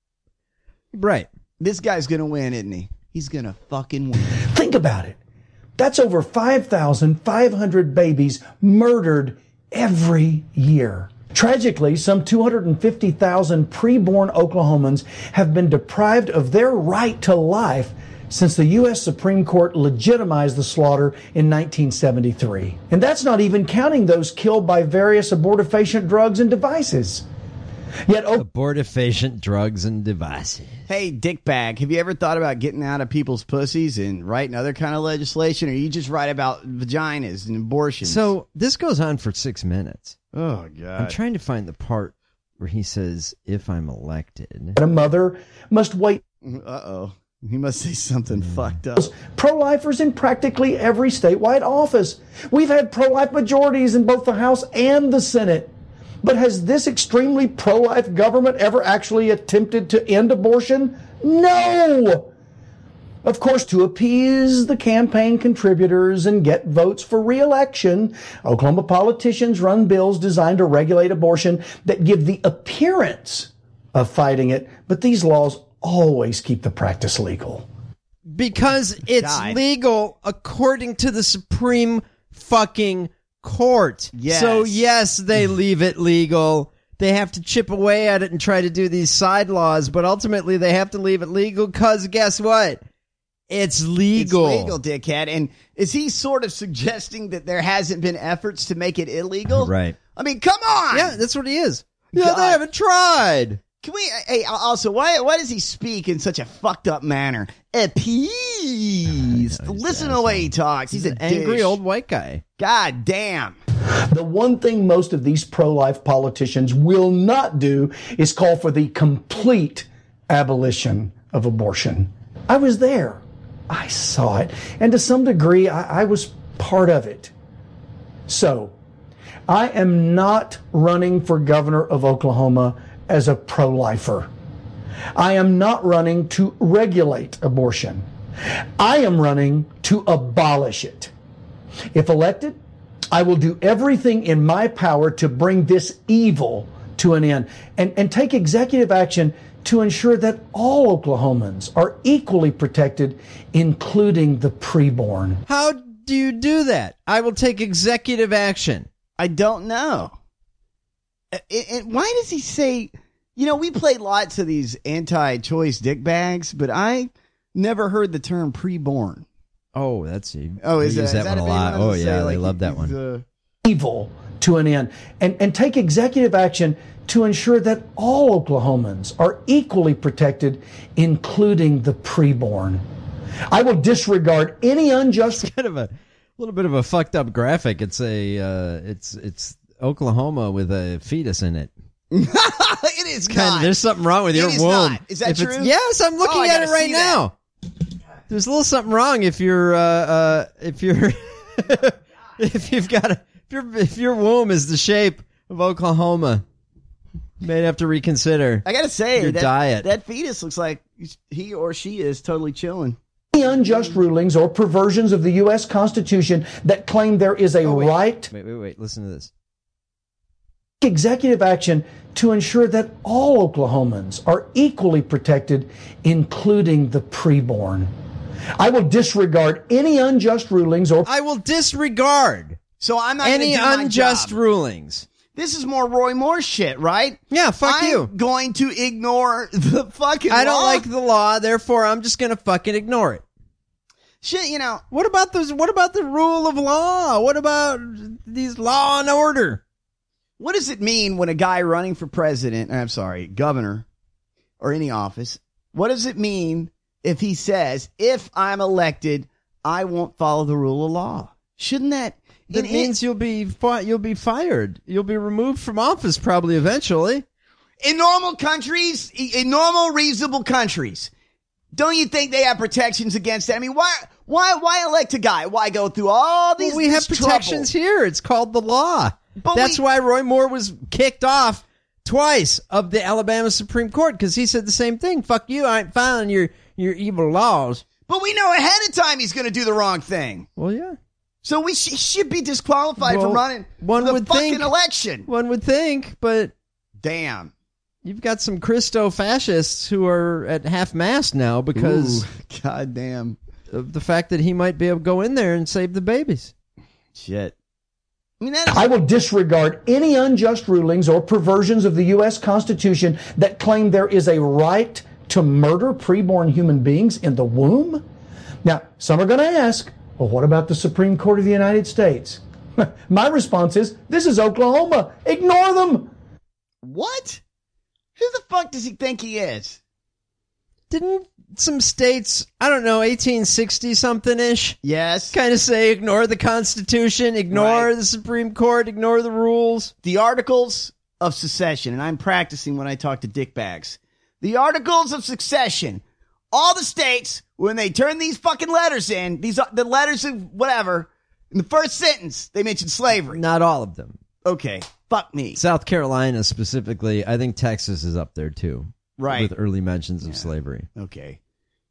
Right. This guy's going to win, isn't he? He's going to fucking win. Think about it. That's over 5,500 babies murdered every year. Tragically, some 250,000 preborn Oklahomans have been deprived of their right to life since the U.S. Supreme Court legitimized the slaughter in 1973. And that's not even counting those killed by various abortifacient drugs and devices. Yet abortifacient drugs and devices. Hey, dickbag, have you ever thought about getting out of people's pussies and writing other kind of legislation, or you just write about vaginas and abortions? So this goes on for 6 minutes. Oh, God. I'm trying to find the part where he says, if I'm elected. A mother must wait. Uh-oh. He must say something fucked up. Pro-lifers in practically every statewide office. We've had pro-life majorities in both the House and the Senate. But has this extremely pro-life government ever actually attempted to end abortion? No! Of course, to appease the campaign contributors and get votes for re-election, Oklahoma politicians run bills designed to regulate abortion that give the appearance of fighting it, but these laws always keep the practice legal. Because it's legal according to the Supreme fucking Court. Yes. So yes, they leave it legal. They have to chip away at it and try to do these side laws, but ultimately they have to leave it legal because guess what? It's legal. It's legal, dickhead. And is he sort of suggesting that there hasn't been efforts to make it illegal? Right. I mean, come on. Yeah, that's what he is. Yeah, they haven't tried. Can we? Hey, also, why does he speak in such a fucked up manner? Appease. Listen to the way he talks. He's an angry old white guy. God damn. The one thing most of these pro-life politicians will not do is call for the complete abolition of abortion. I was there. I saw it. And to some degree, I was part of it. So, I am not running for governor of Oklahoma as a pro-lifer. I am not running to regulate abortion. I am running to abolish it. If elected, I will do everything in my power to bring this evil to an end and take executive action to ensure that all Oklahomans are equally protected, including the preborn. How do you do that? I will take executive action. I don't know. Why does he say, we played lots of these anti-choice dickbags, but I never heard the term preborn. Oh, that's is that one a lot. Oh, yeah, they love that one. Evil to an end and take executive action to ensure that all Oklahomans are equally protected, including the preborn. I will disregard any unjust. It's kind of a little bit of a fucked up graphic. It's it's Oklahoma with a fetus in it. It is not. There's something wrong with your womb. Not. Is that true? Yes, I'm looking at it right now. There's a little something wrong if you're if your womb is the shape of Oklahoma. You may have to reconsider. I gotta say, your diet. That fetus looks like he or she is totally chilling. Any unjust rulings or perversions of the U.S. Constitution that claim there is a right. Wait. Listen to this. Executive action to ensure that all Oklahomans are equally protected, including the preborn. I will disregard any unjust rulings or. I will disregard. So I'm not any gonna do unjust my job. rulings. This is more Roy Moore shit, right? Yeah, fuck you. I'm going to ignore the fucking I don't law. like the law, therefore I'm just going to fucking ignore it. Shit, What about the rule of law? What about these law and order? What does it mean when a guy running for governor, or any office, what does it mean if he says, if I'm elected, I won't follow the rule of law? Shouldn't that... That means you'll be fired. You'll be removed from office probably eventually. In normal countries, in normal reasonable countries, don't you think they have protections against that? I mean, why elect a guy? Why go through all these? Well, we have protections here. It's called the law. That's why Roy Moore was kicked off twice of the Alabama Supreme Court, because he said the same thing. Fuck you, I ain't following your evil laws. But we know ahead of time he's going to do the wrong thing. Well, yeah. So we should be disqualified from running the fucking election. One would think, but... Damn. You've got some Christo-fascists who are at half-mast now because... goddamn. Of the fact that he might be able to go in there and save the babies. Shit. I will disregard any unjust rulings or perversions of the U.S. Constitution that claim there is a right to murder preborn human beings in the womb. Now, some are going to ask, well, what about the Supreme Court of the United States? My response is, this is Oklahoma. Ignore them. What? Who the fuck does he think he is? Didn't some states, I don't know, 1860-something-ish? Yes. Kind of say ignore the Constitution, ignore the Supreme Court, ignore the rules. The Articles of Succession, and I'm practicing when I talk to dickbags. The Articles of Succession. All the states, when they turn these fucking letters in, the letters of whatever, in the first sentence, they mention slavery. Not all of them. Okay. Fuck me. South Carolina specifically. I think Texas is up there too. Right. With early mentions of slavery. Okay.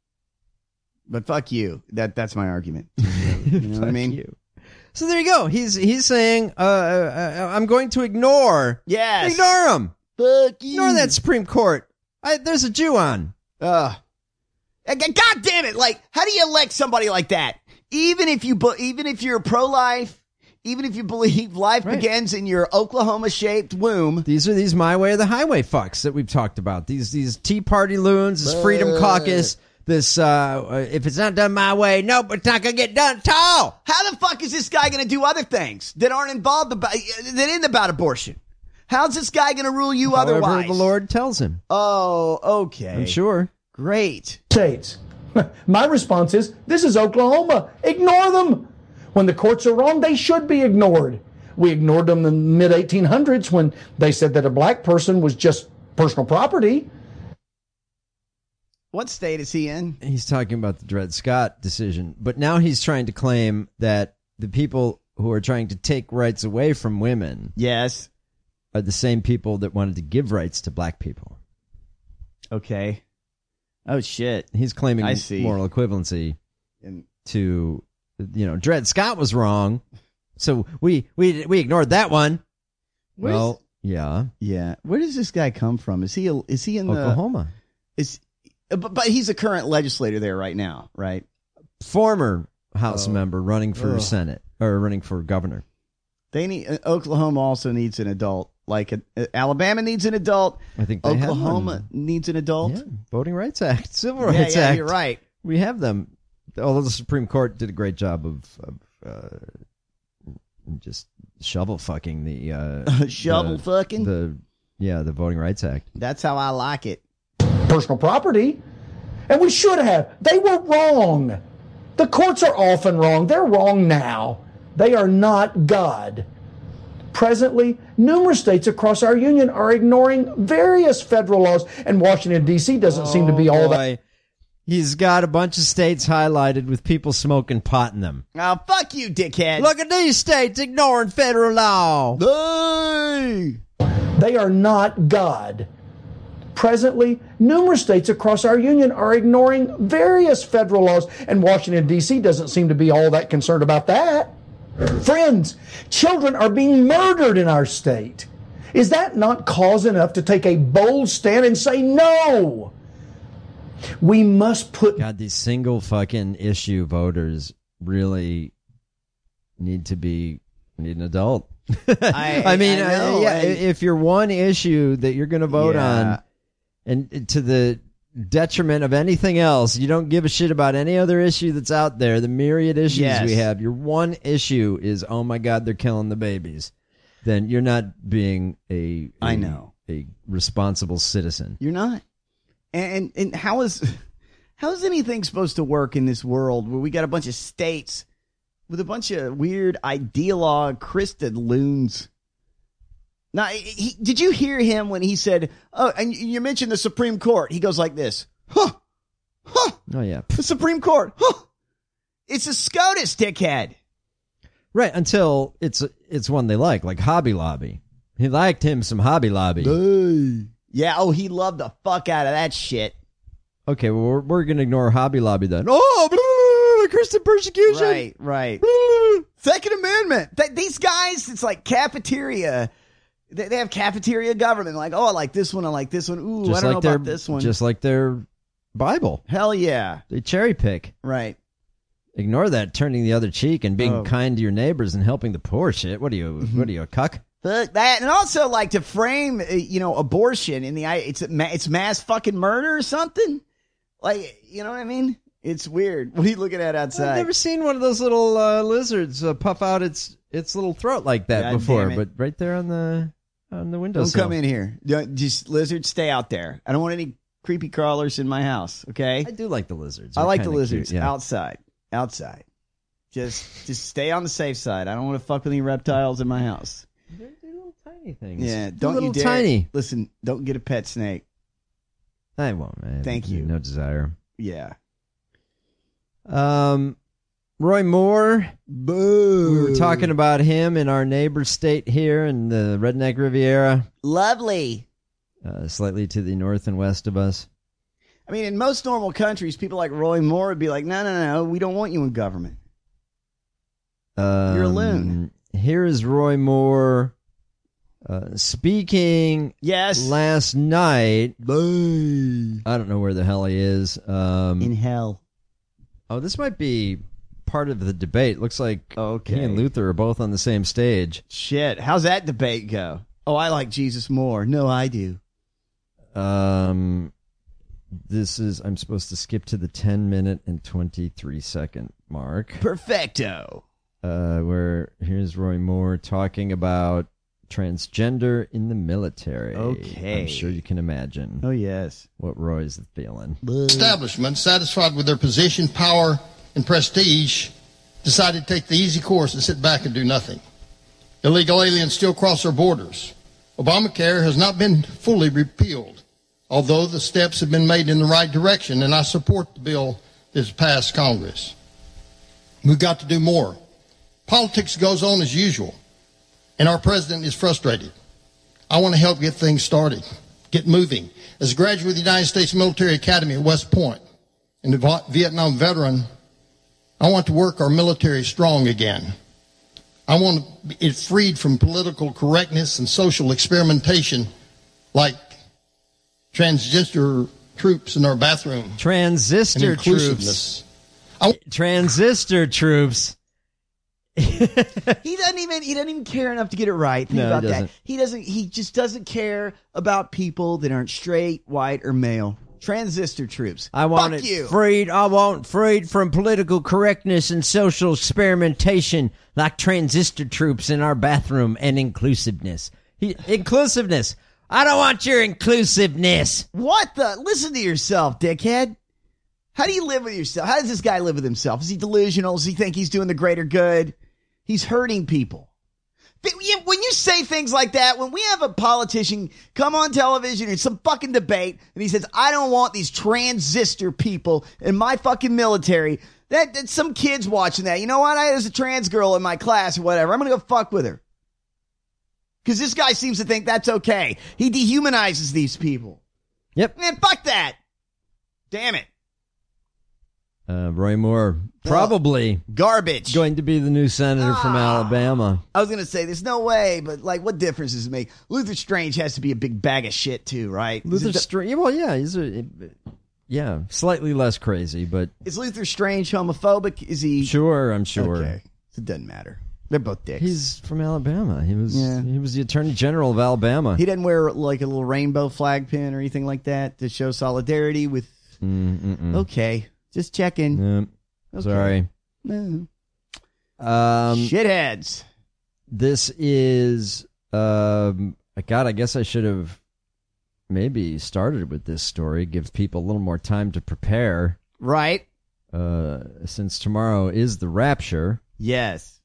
But fuck you. That's my argument. You know what I mean? You. So there you go. He's saying, I'm going to ignore. Yes. Ignore him. Fuck you. Ignore that Supreme Court. There's a Jew on. God damn it! Like, how do you elect somebody like that? Even if you're pro-life, even if you believe life begins in your Oklahoma-shaped womb. These are these my way or the highway fucks that we've talked about. These Tea Party loons, this Freedom Caucus, this if it's not done my way, nope, it's not gonna get done at all. How the fuck is this guy gonna do other things that aren't involved that isn't about abortion? How's this guy gonna rule you However otherwise? the Lord tells him. Oh, okay. I'm sure. Great. States. My response is, this is Oklahoma. Ignore them. When the courts are wrong, they should be ignored. We ignored them in the mid-1800s when they said that a black person was just personal property. What state is he in? He's talking about the Dred Scott decision, but now he's trying to claim that the people who are trying to take rights away from women yes, are the same people that wanted to give rights to black people. Okay. Oh, shit. He's claiming I see. moral equivalency to, Dred Scott was wrong, so we ignored that one. Yeah. Where does this guy come from? Is he in Oklahoma? But he's a current legislator there right now, right? Former House member running for Senate or running for governor. Oklahoma also needs an adult. Like Alabama needs an adult. I think Oklahoma needs an adult. Yeah. Voting Rights Act, Civil Rights Act. You're right. We have them. Although the Supreme Court did a great job of just shovel fucking the the Voting Rights Act. That's how I like it. Personal property, and we should have. They were wrong. The courts are often wrong. They're wrong now. They are not God. Presently, numerous states across our union are ignoring various federal laws, and Washington, D.C. doesn't seem to be all that. He's got a bunch of states highlighted with people smoking pot in them. Oh, fuck you, dickhead. Look at these states ignoring federal law. Hey! They are not God. Presently, numerous states across our union are ignoring various federal laws, and Washington, D.C. doesn't seem to be all that concerned about that. Friends, children are being murdered in our state. Is that not cause enough to take a bold stand and say no? We must put... God, these single fucking issue voters really need an adult. I mean, if you're one issue that you're going to vote on, and to the detriment of anything else, you don't give a shit about any other issue that's out there, the myriad issues we have, your one issue is, oh my God, they're killing the babies, then you're not being a responsible citizen. You're not. And how is anything supposed to work in this world where we got a bunch of states with a bunch of weird ideologue Christed loons? Now, did you hear him when he said, oh, and you mentioned the Supreme Court? He goes like this, huh, oh yeah, the Supreme Court, huh, it's a SCOTUS, dickhead. Right, until it's one they like Hobby Lobby. He liked him some Hobby Lobby. Yeah, he loved the fuck out of that shit. Okay, well, we're going to ignore Hobby Lobby then. Oh, Christian persecution. Right. Second Amendment. These guys, it's like cafeteria. They have cafeteria government. Like, I like this one. I like this one. Ooh, just I don't know about this one. Just like their Bible. Hell yeah. They cherry pick. Right. Ignore that turning the other cheek and being kind to your neighbors and helping the poor shit. What are you, a cuck? Fuck that. And also like to frame, abortion in the it's mass fucking murder or something. Like, you know what I mean? It's weird. What are you looking at outside? I've never seen one of those little lizards puff out its little throat like that before, but right there on the windowsill. Don't come in here. Just lizards, stay out there. I don't want any creepy crawlers in my house, okay? I do like the lizards. I like the lizards. Cute, yeah. Outside. Just stay on the safe side. I don't want to fuck with any reptiles in my house. They're little tiny things. Yeah, don't you dare. Tiny. Listen, don't get a pet snake. I won't, man. Thank you. No desire. Yeah. Roy Moore. Boo. We were talking about him in our neighbor state here in the Redneck Riviera. Lovely. Slightly to the north and west of us. I mean, in most normal countries, people like Roy Moore would be like, no, we don't want you in government. You're a loon. Here is Roy Moore Speaking last night, I don't know where the hell he is. In hell. Oh, this might be part of the debate. Looks like he and Luther are both on the same stage. Shit. How's that debate go? Oh, I like Jesus more. No, I do. I'm supposed to skip to the 10-minute and 23-second mark. Perfecto. Where here's Roy Moore talking about transgender in the military. Okay. I'm sure you can imagine. Oh, yes. What Roy's feeling. Establishment, satisfied with their position, power, and prestige, decided to take the easy course and sit back and do nothing. Illegal aliens still cross our borders. Obamacare has not been fully repealed, although the steps have been made in the right direction, and I support the bill that has passed Congress. We've got to do more. Politics goes on as usual, and our president is frustrated. I want to help get things started, get moving. As a graduate of the United States Military Academy at West Point and a Vietnam veteran, I want to work our military strong again. I want it freed from political correctness and social experimentation like transgender troops in our bathroom. Transistor troops. Transistor troops. He doesn't even care enough to get it right. Think about that. He just doesn't care about people that aren't straight, white, or male. Transistor troops. I want Fuck you. freed. I want freed from political correctness and social experimentation like transistor troops in our bathroom and inclusiveness. Inclusiveness. I don't want your inclusiveness. What the? Listen to yourself, dickhead. How do you live with yourself? How does this guy live with himself? Is he delusional? Does he think he's doing the greater good? He's hurting people. When you say things like that, when we have a politician come on television in some fucking debate and he says, I don't want these transistor people in my fucking military, that some kid's watching that. You know what? There's a trans girl in my class or whatever. I'm going to go fuck with her. Because this guy seems to think that's okay. He dehumanizes these people. Yep. Man, fuck that. Damn it. Roy Moore, probably garbage, going to be the new senator from Alabama. I was going to say, there's no way, but like, what difference does it make? Luther Strange has to be a big bag of shit too, right? Luther Strange, well, yeah, he's slightly less crazy, but is Luther Strange homophobic? Is he? Sure, I'm sure. Okay, it doesn't matter. They're both dicks. He's from Alabama. He was the Attorney General of Alabama. He doesn't wear like a little rainbow flag pin or anything like that to show solidarity with. Okay. Just checking. Okay. Sorry. No. Shitheads. This is God, I guess I should have maybe started with this story, give people a little more time to prepare. Right. Since tomorrow is the rapture. Yes.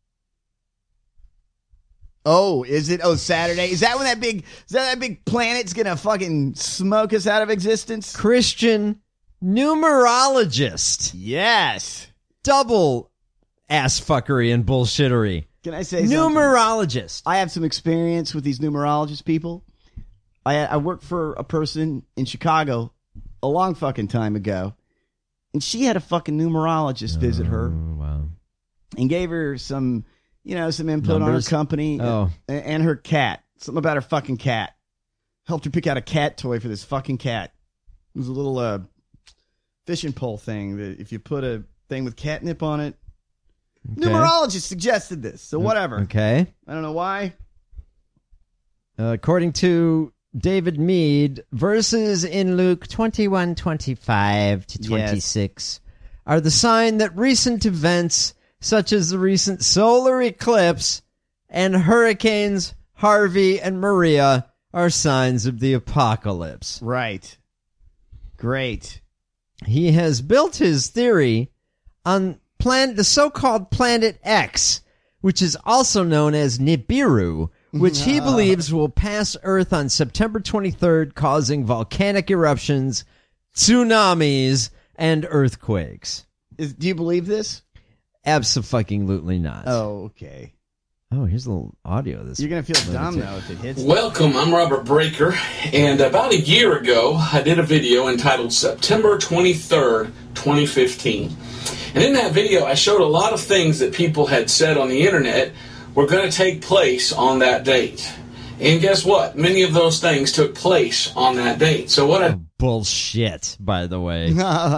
Oh, is it? Oh, Saturday. Is that when that big planet's gonna fucking smoke us out of existence? Christian numerologist. Yes. Double ass fuckery and bullshittery. Can I say numerologist? I have some experience with these numerologist people. I worked for a person in Chicago a long fucking time ago, and she had a fucking numerologist visit her. Wow. And gave her some input on her company and her cat. Something about her fucking cat. Helped her pick out a cat toy for this fucking cat. It was a little fishing pole thing that if you put a thing with catnip on it. Okay. Numerologist suggested this, so whatever. Okay. I don't know why. According to David Mead, verses in Luke 21:25 to 26 are the sign that recent events such as the recent solar eclipse and hurricanes Harvey and Maria are signs of the apocalypse. Right. Great. He has built his theory on the so-called Planet X, which is also known as Nibiru, which he believes will pass Earth on September 23rd, causing volcanic eruptions, tsunamis, and earthquakes. Do you believe this? Abso-fucking-lutely not. Oh, okay. Oh, here's a little audio of this. You're going to feel dumb, though, if it hits. Welcome, I'm Robert Breaker, and about a year ago, I did a video entitled September 23rd, 2015. And in that video, I showed a lot of things that people had said on the internet were going to take place on that date. And guess what? Many of those things took place on that date. So what a bullshit, by the way.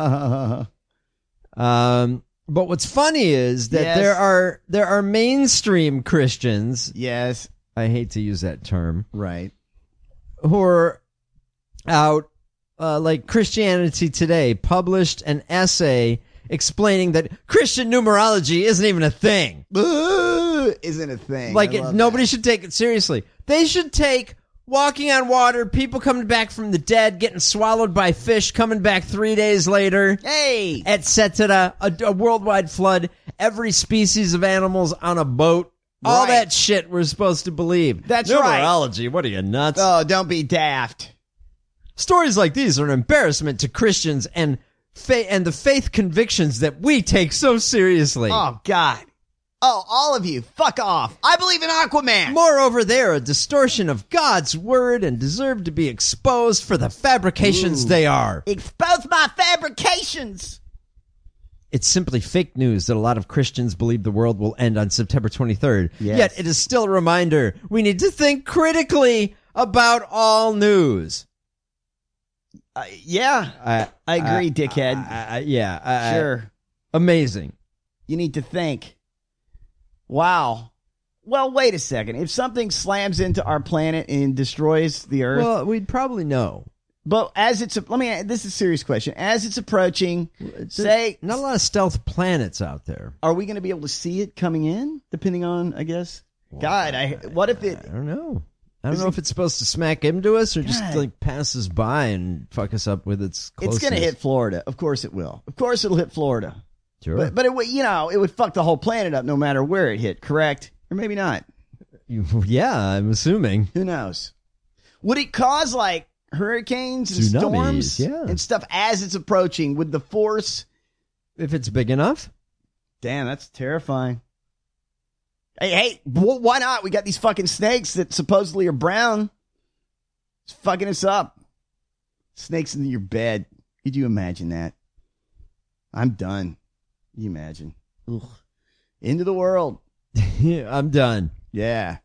But what's funny is that there are mainstream Christians. Yes. I hate to use that term. Right. Who are out, like Christianity Today published an essay explaining that Christian numerology isn't even a thing. Isn't a thing. Like, nobody should take it seriously. They should take walking on water, people coming back from the dead, getting swallowed by fish, coming back 3 days later. Hey! Etc. A worldwide flood, every species of animals on a boat. All Right. that shit we're supposed to believe. That's right. Numerology, what are you, nuts? Oh, don't be daft. Stories like these are an embarrassment to Christians and the faith convictions that we take so seriously. Oh, God. Oh, all of you, fuck off. I believe in Aquaman. Moreover, they are a distortion of God's word and deserve to be exposed for the fabrications they are. Expose my fabrications. It's simply fake news that a lot of Christians believe the world will end on September 23rd. Yes. Yet it is still a reminder we need to think critically about all news. Yeah, I agree, dickhead. Sure. Amazing. You need to think. Wow. Well, wait a second. If something slams into our planet and destroys the Earth, Well, we'd probably know. but as it's this is a serious question. As it's approaching, say, Not a lot of stealth planets out there. are we going to be able to see it coming in? Depending on, I guess. God, what if it? I don't know. I don't know if it's supposed to smack into us or just like pass us by and fuck us up with its closeness. It's going to hit Florida. Of course it will. Of course it'll hit Florida. Sure. But it would, it would fuck the whole planet up no matter where it hit, correct? Or maybe not. Yeah, I'm assuming. Who knows? Would it cause like hurricanes and Tsunamis, storms and stuff as it's approaching with the force? If it's big enough? Damn, that's terrifying. Hey, why not? We got these fucking snakes that supposedly are brown. It's fucking us up. Snakes in your bed. Could you imagine that? I'm done. You imagine. Ugh. Into the world. Yeah, I'm done. Yeah.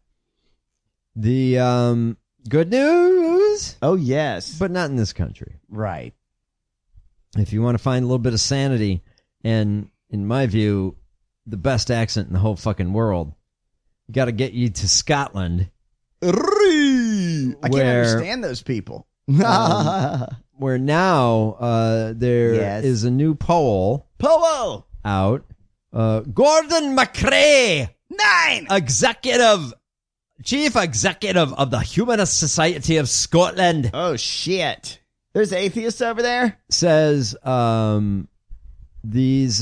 The good news? Oh, yes. But not in this country. Right. If you want to find a little bit of sanity, and in my view, the best accent in the whole fucking world, you got to get you to Scotland. I can't understand those people. Where now there is a new poll out. Gordon McRae, 9, chief executive of the Humanist Society of Scotland. Oh shit! There's atheists over there. Says these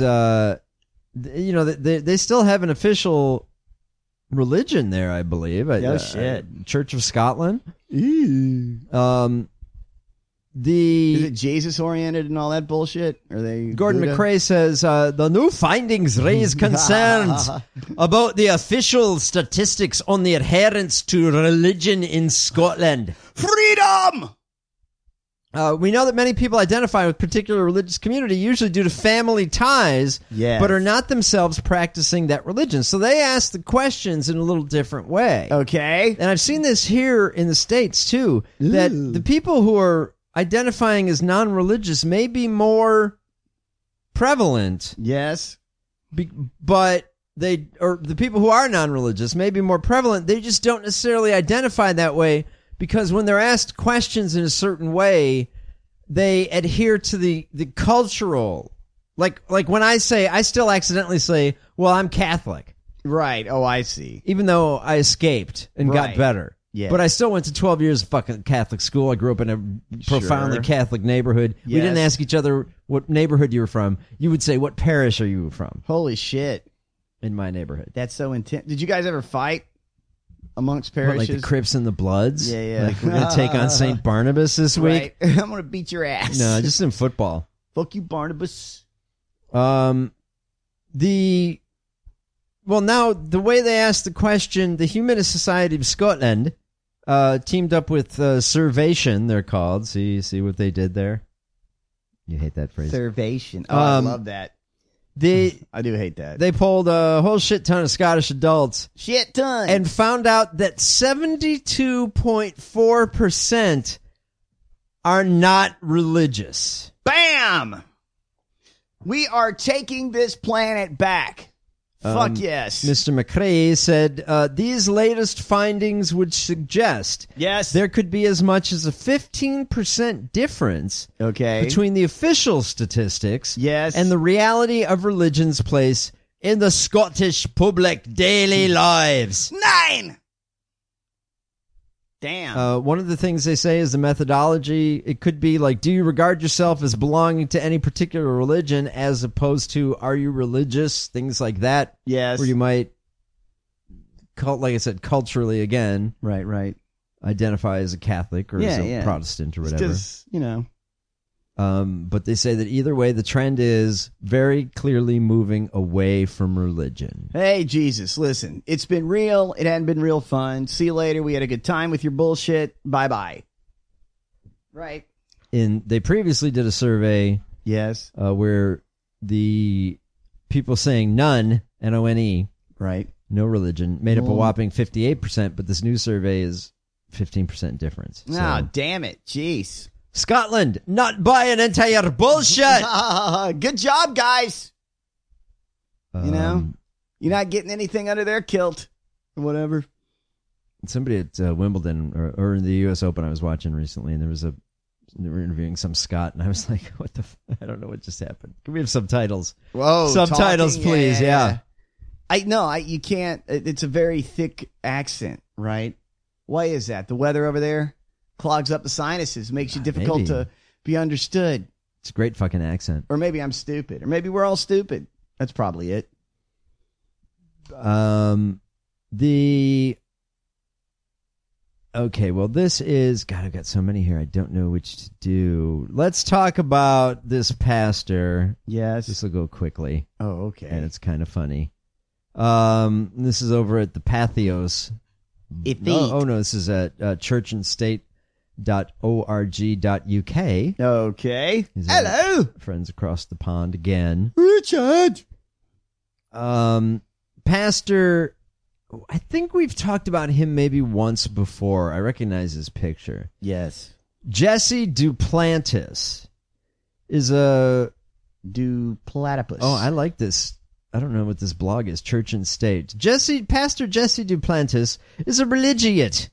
they still have an official religion there, I believe. Oh shit! Church of Scotland. Is it Jesus oriented and all that bullshit? Are they Gordon Buddha? McRae says the new findings raise concerns about the official statistics on the adherence to religion in Scotland. Freedom! We know that many people identify with particular religious community, usually due to family ties, but are not themselves practicing that religion. So they ask the questions in a little different way. Okay. And I've seen this here in the States, too, that the people who are identifying as non-religious may be more prevalent. Yes. But the people who are non-religious may be more prevalent. They just don't necessarily identify that way because when they're asked questions in a certain way, they adhere to the cultural. Like when I still accidentally say, well, I'm Catholic. Right. Oh, I see. Even though I escaped and got better. Yeah. But I still went to 12 years of fucking Catholic school. I grew up in a profoundly Catholic neighborhood. We didn't ask each other what neighborhood you were from. You would say, what parish are you from? Holy shit. In my neighborhood. That's so intense. Did you guys ever fight amongst parishes? Like the Crips and the Bloods? Yeah. Like we're going to take on St. Barnabas this week? Right. I'm going to beat your ass. No, just in football. Fuck you, Barnabas. Well, now, the way they asked the question, the Humanist Society of Scotland teamed up with Servation, they're called. See what they did there? You hate that phrase. Servation. Oh, I love that. I do hate that. They polled a whole shit ton of Scottish adults. Shit ton. And found out that 72.4% are not religious. Bam! We are taking this planet back. Fuck yes. Mr. McCrae said these latest findings would suggest there could be as much as a 15% difference between the official statistics and the reality of religion's place in the Scottish public daily lives. 9! Damn. One of the things they say is the methodology. It could be like, do you regard yourself as belonging to any particular religion, as opposed to, are you religious? Things like that. Yes. Where you might, like I said, culturally, again. Right. Identify as a Catholic or as a Protestant or whatever. Just, But they say that either way, the trend is very clearly moving away from religion. Hey, Jesus, listen. It's been real. It hadn't been real fun. See you later. We had a good time with your bullshit. Bye-bye. Right. They previously did a survey. Yes. Where the people saying none, N-O-N-E. Right. No religion, made up a whopping 58%, but this new survey is 15% difference. Oh, damn it. Jeez. Scotland, not buying entire bullshit. Good job, guys. You're not getting anything under their kilt or whatever. Somebody at Wimbledon or in the U.S. Open I was watching recently, and they were interviewing some Scot, and I was like, what the I don't know what just happened. Can we have subtitles? Whoa. Subtitles, please. Yeah. You can't. It's a very thick accent, right? Why is that? The weather over there clogs up the sinuses, makes you difficult to be understood. It's a great fucking accent. Or maybe I'm stupid. Or maybe we're all stupid. That's probably it. Okay, well, this is... God, I've got so many here. I don't know which to do. Let's talk about this pastor. Yes. This will go quickly. Oh, okay. And it's kind of funny. This is over at the Pathos. No, this is at churchandstate.org.uk. Okay. Hello. Friends across the pond again. Richard. Pastor, I think we've talked about him maybe once before. I recognize his picture. Yes. Jesse Duplantis is a... Duplatypus. Oh, I like this. I don't know what this blog is. Church and State. Pastor Jesse Duplantis is a religiate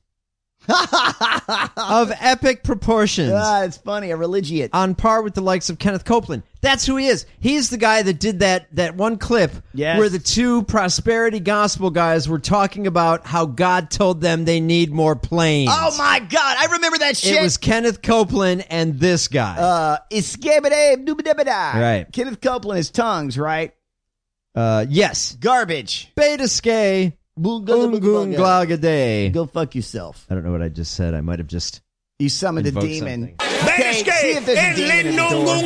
of epic proportions. It's funny, a religiate. On par with the likes of Kenneth Copeland. That's who he is. He's the guy that did that one clip where the two prosperity gospel guys were talking about how God told them they need more planes. Oh my God, I remember that shit. It was Kenneth Copeland and this guy. Right. Kenneth Copeland is tongues, right? Yes. Garbage. Beta skay. Glagade. Go fuck yourself. I don't know what I just said. I might have just... You summoned a demon. Okay, see if there's a demon in the door.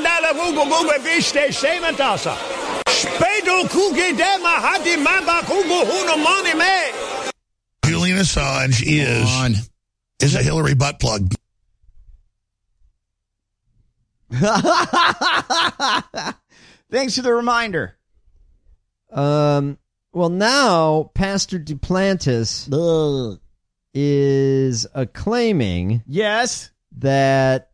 Julian Assange is a Hillary butt plug. Thanks for the reminder. Well, now Pastor Duplantis is claiming that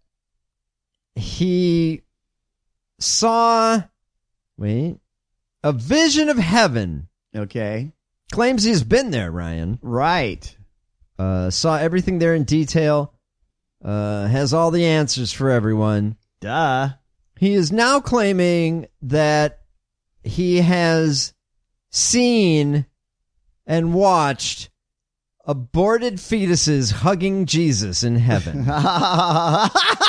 he saw a vision of heaven. Okay. Claims he's been there, Ryan. Right. Saw everything there in detail. Has all the answers for everyone. Duh. He is now claiming that he has seen and watched aborted fetuses hugging Jesus in heaven. I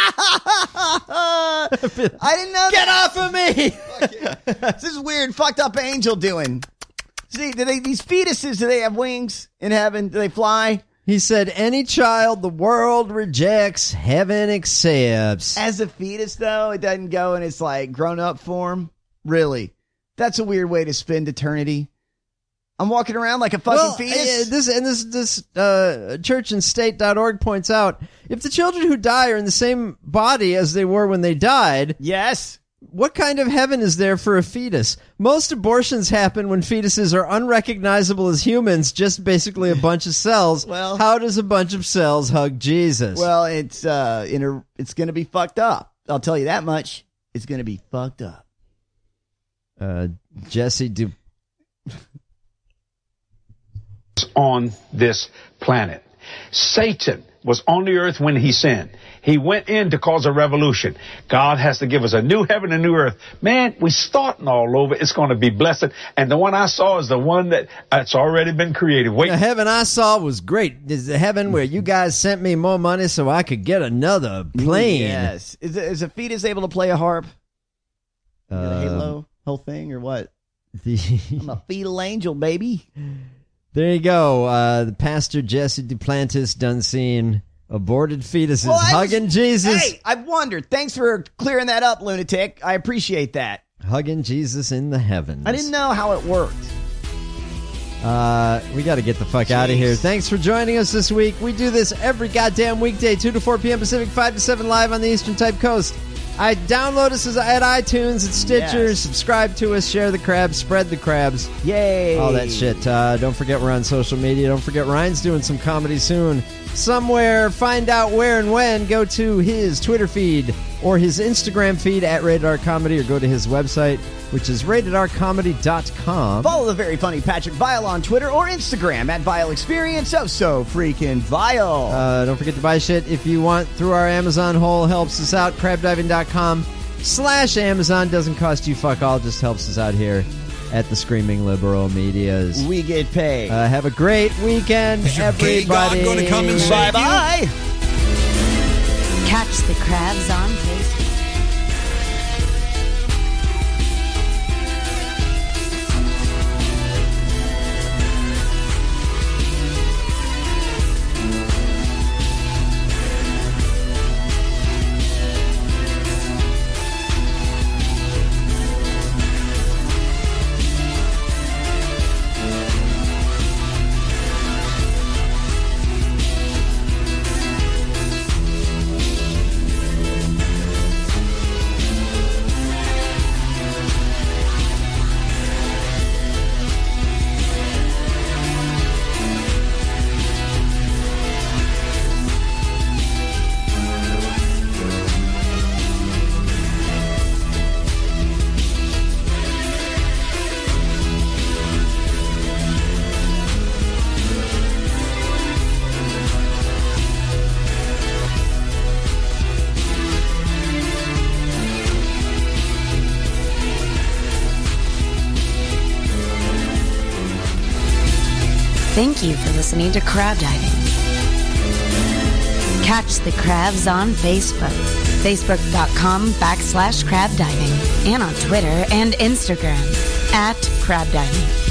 didn't know Get off of me! This is weird, fucked up angel doing. See, these fetuses, do they have wings in heaven? Do they fly? He said, any child the world rejects, heaven accepts. As a fetus, though, it doesn't go in its, grown-up form? Really? That's a weird way to spend eternity. I'm walking around like a fucking fetus? This churchandstate.org points out, if the children who die are in the same body as they were when they died... Yes. What kind of heaven is there for a fetus? Most abortions happen when fetuses are unrecognizable as humans, just basically a bunch of cells. Well, how does a bunch of cells hug Jesus? Well, it's going to be fucked up. I'll tell you that much. It's going to be fucked up. Jesse on this planet. Satan was on the earth when he sinned. He went in to cause a revolution. God has to give us a new heaven and new earth. Man, we're starting all over. It's going to be blessed. And the one I saw is the one that's already been created. Wait. The heaven I saw was great. Is the heaven where you guys sent me more money so I could get another plane. Yes. Is a fetus able to play a harp? The Halo whole thing or what? I'm a fetal angel, baby. There you go. The Pastor Jesse Duplantis done seen aborted fetuses hugging Jesus. Hey, I wondered. Thanks for clearing that up, lunatic. I appreciate that. Hugging Jesus in the heavens. I didn't know how it worked. We got to get the fuck out of here. Thanks for joining us this week. We do this every goddamn weekday, 2 to 4 p.m. Pacific, 5 to 7 live on the Eastern Type Coast. I download us at iTunes, at Stitcher, subscribe to us, share the crabs, spread the crabs. Yay! All that shit. Don't forget we're on social media. Don't forget Ryan's doing some comedy soon. Somewhere, find out where and when. Go to his Twitter feed or his Instagram feed at Rated R Comedy, or go to his website, which is ratedrcomedy.com. Follow the very funny Patrick Vile on Twitter or Instagram at Vile Experience. So freaking vile. Don't forget to buy shit if you want through our Amazon hole. Helps us out. crabdiving.com/Amazon. Doesn't cost you fuck all. Just helps us out here at the Screaming Liberal Medias. We get paid. Have a great weekend, everybody. God gonna come and save Bye-bye. Catch the crabs on Facebook. Thank you for listening to Crab Diving. Catch the crabs on Facebook, facebook.com/crabdiving, and on Twitter and Instagram @crabdiving.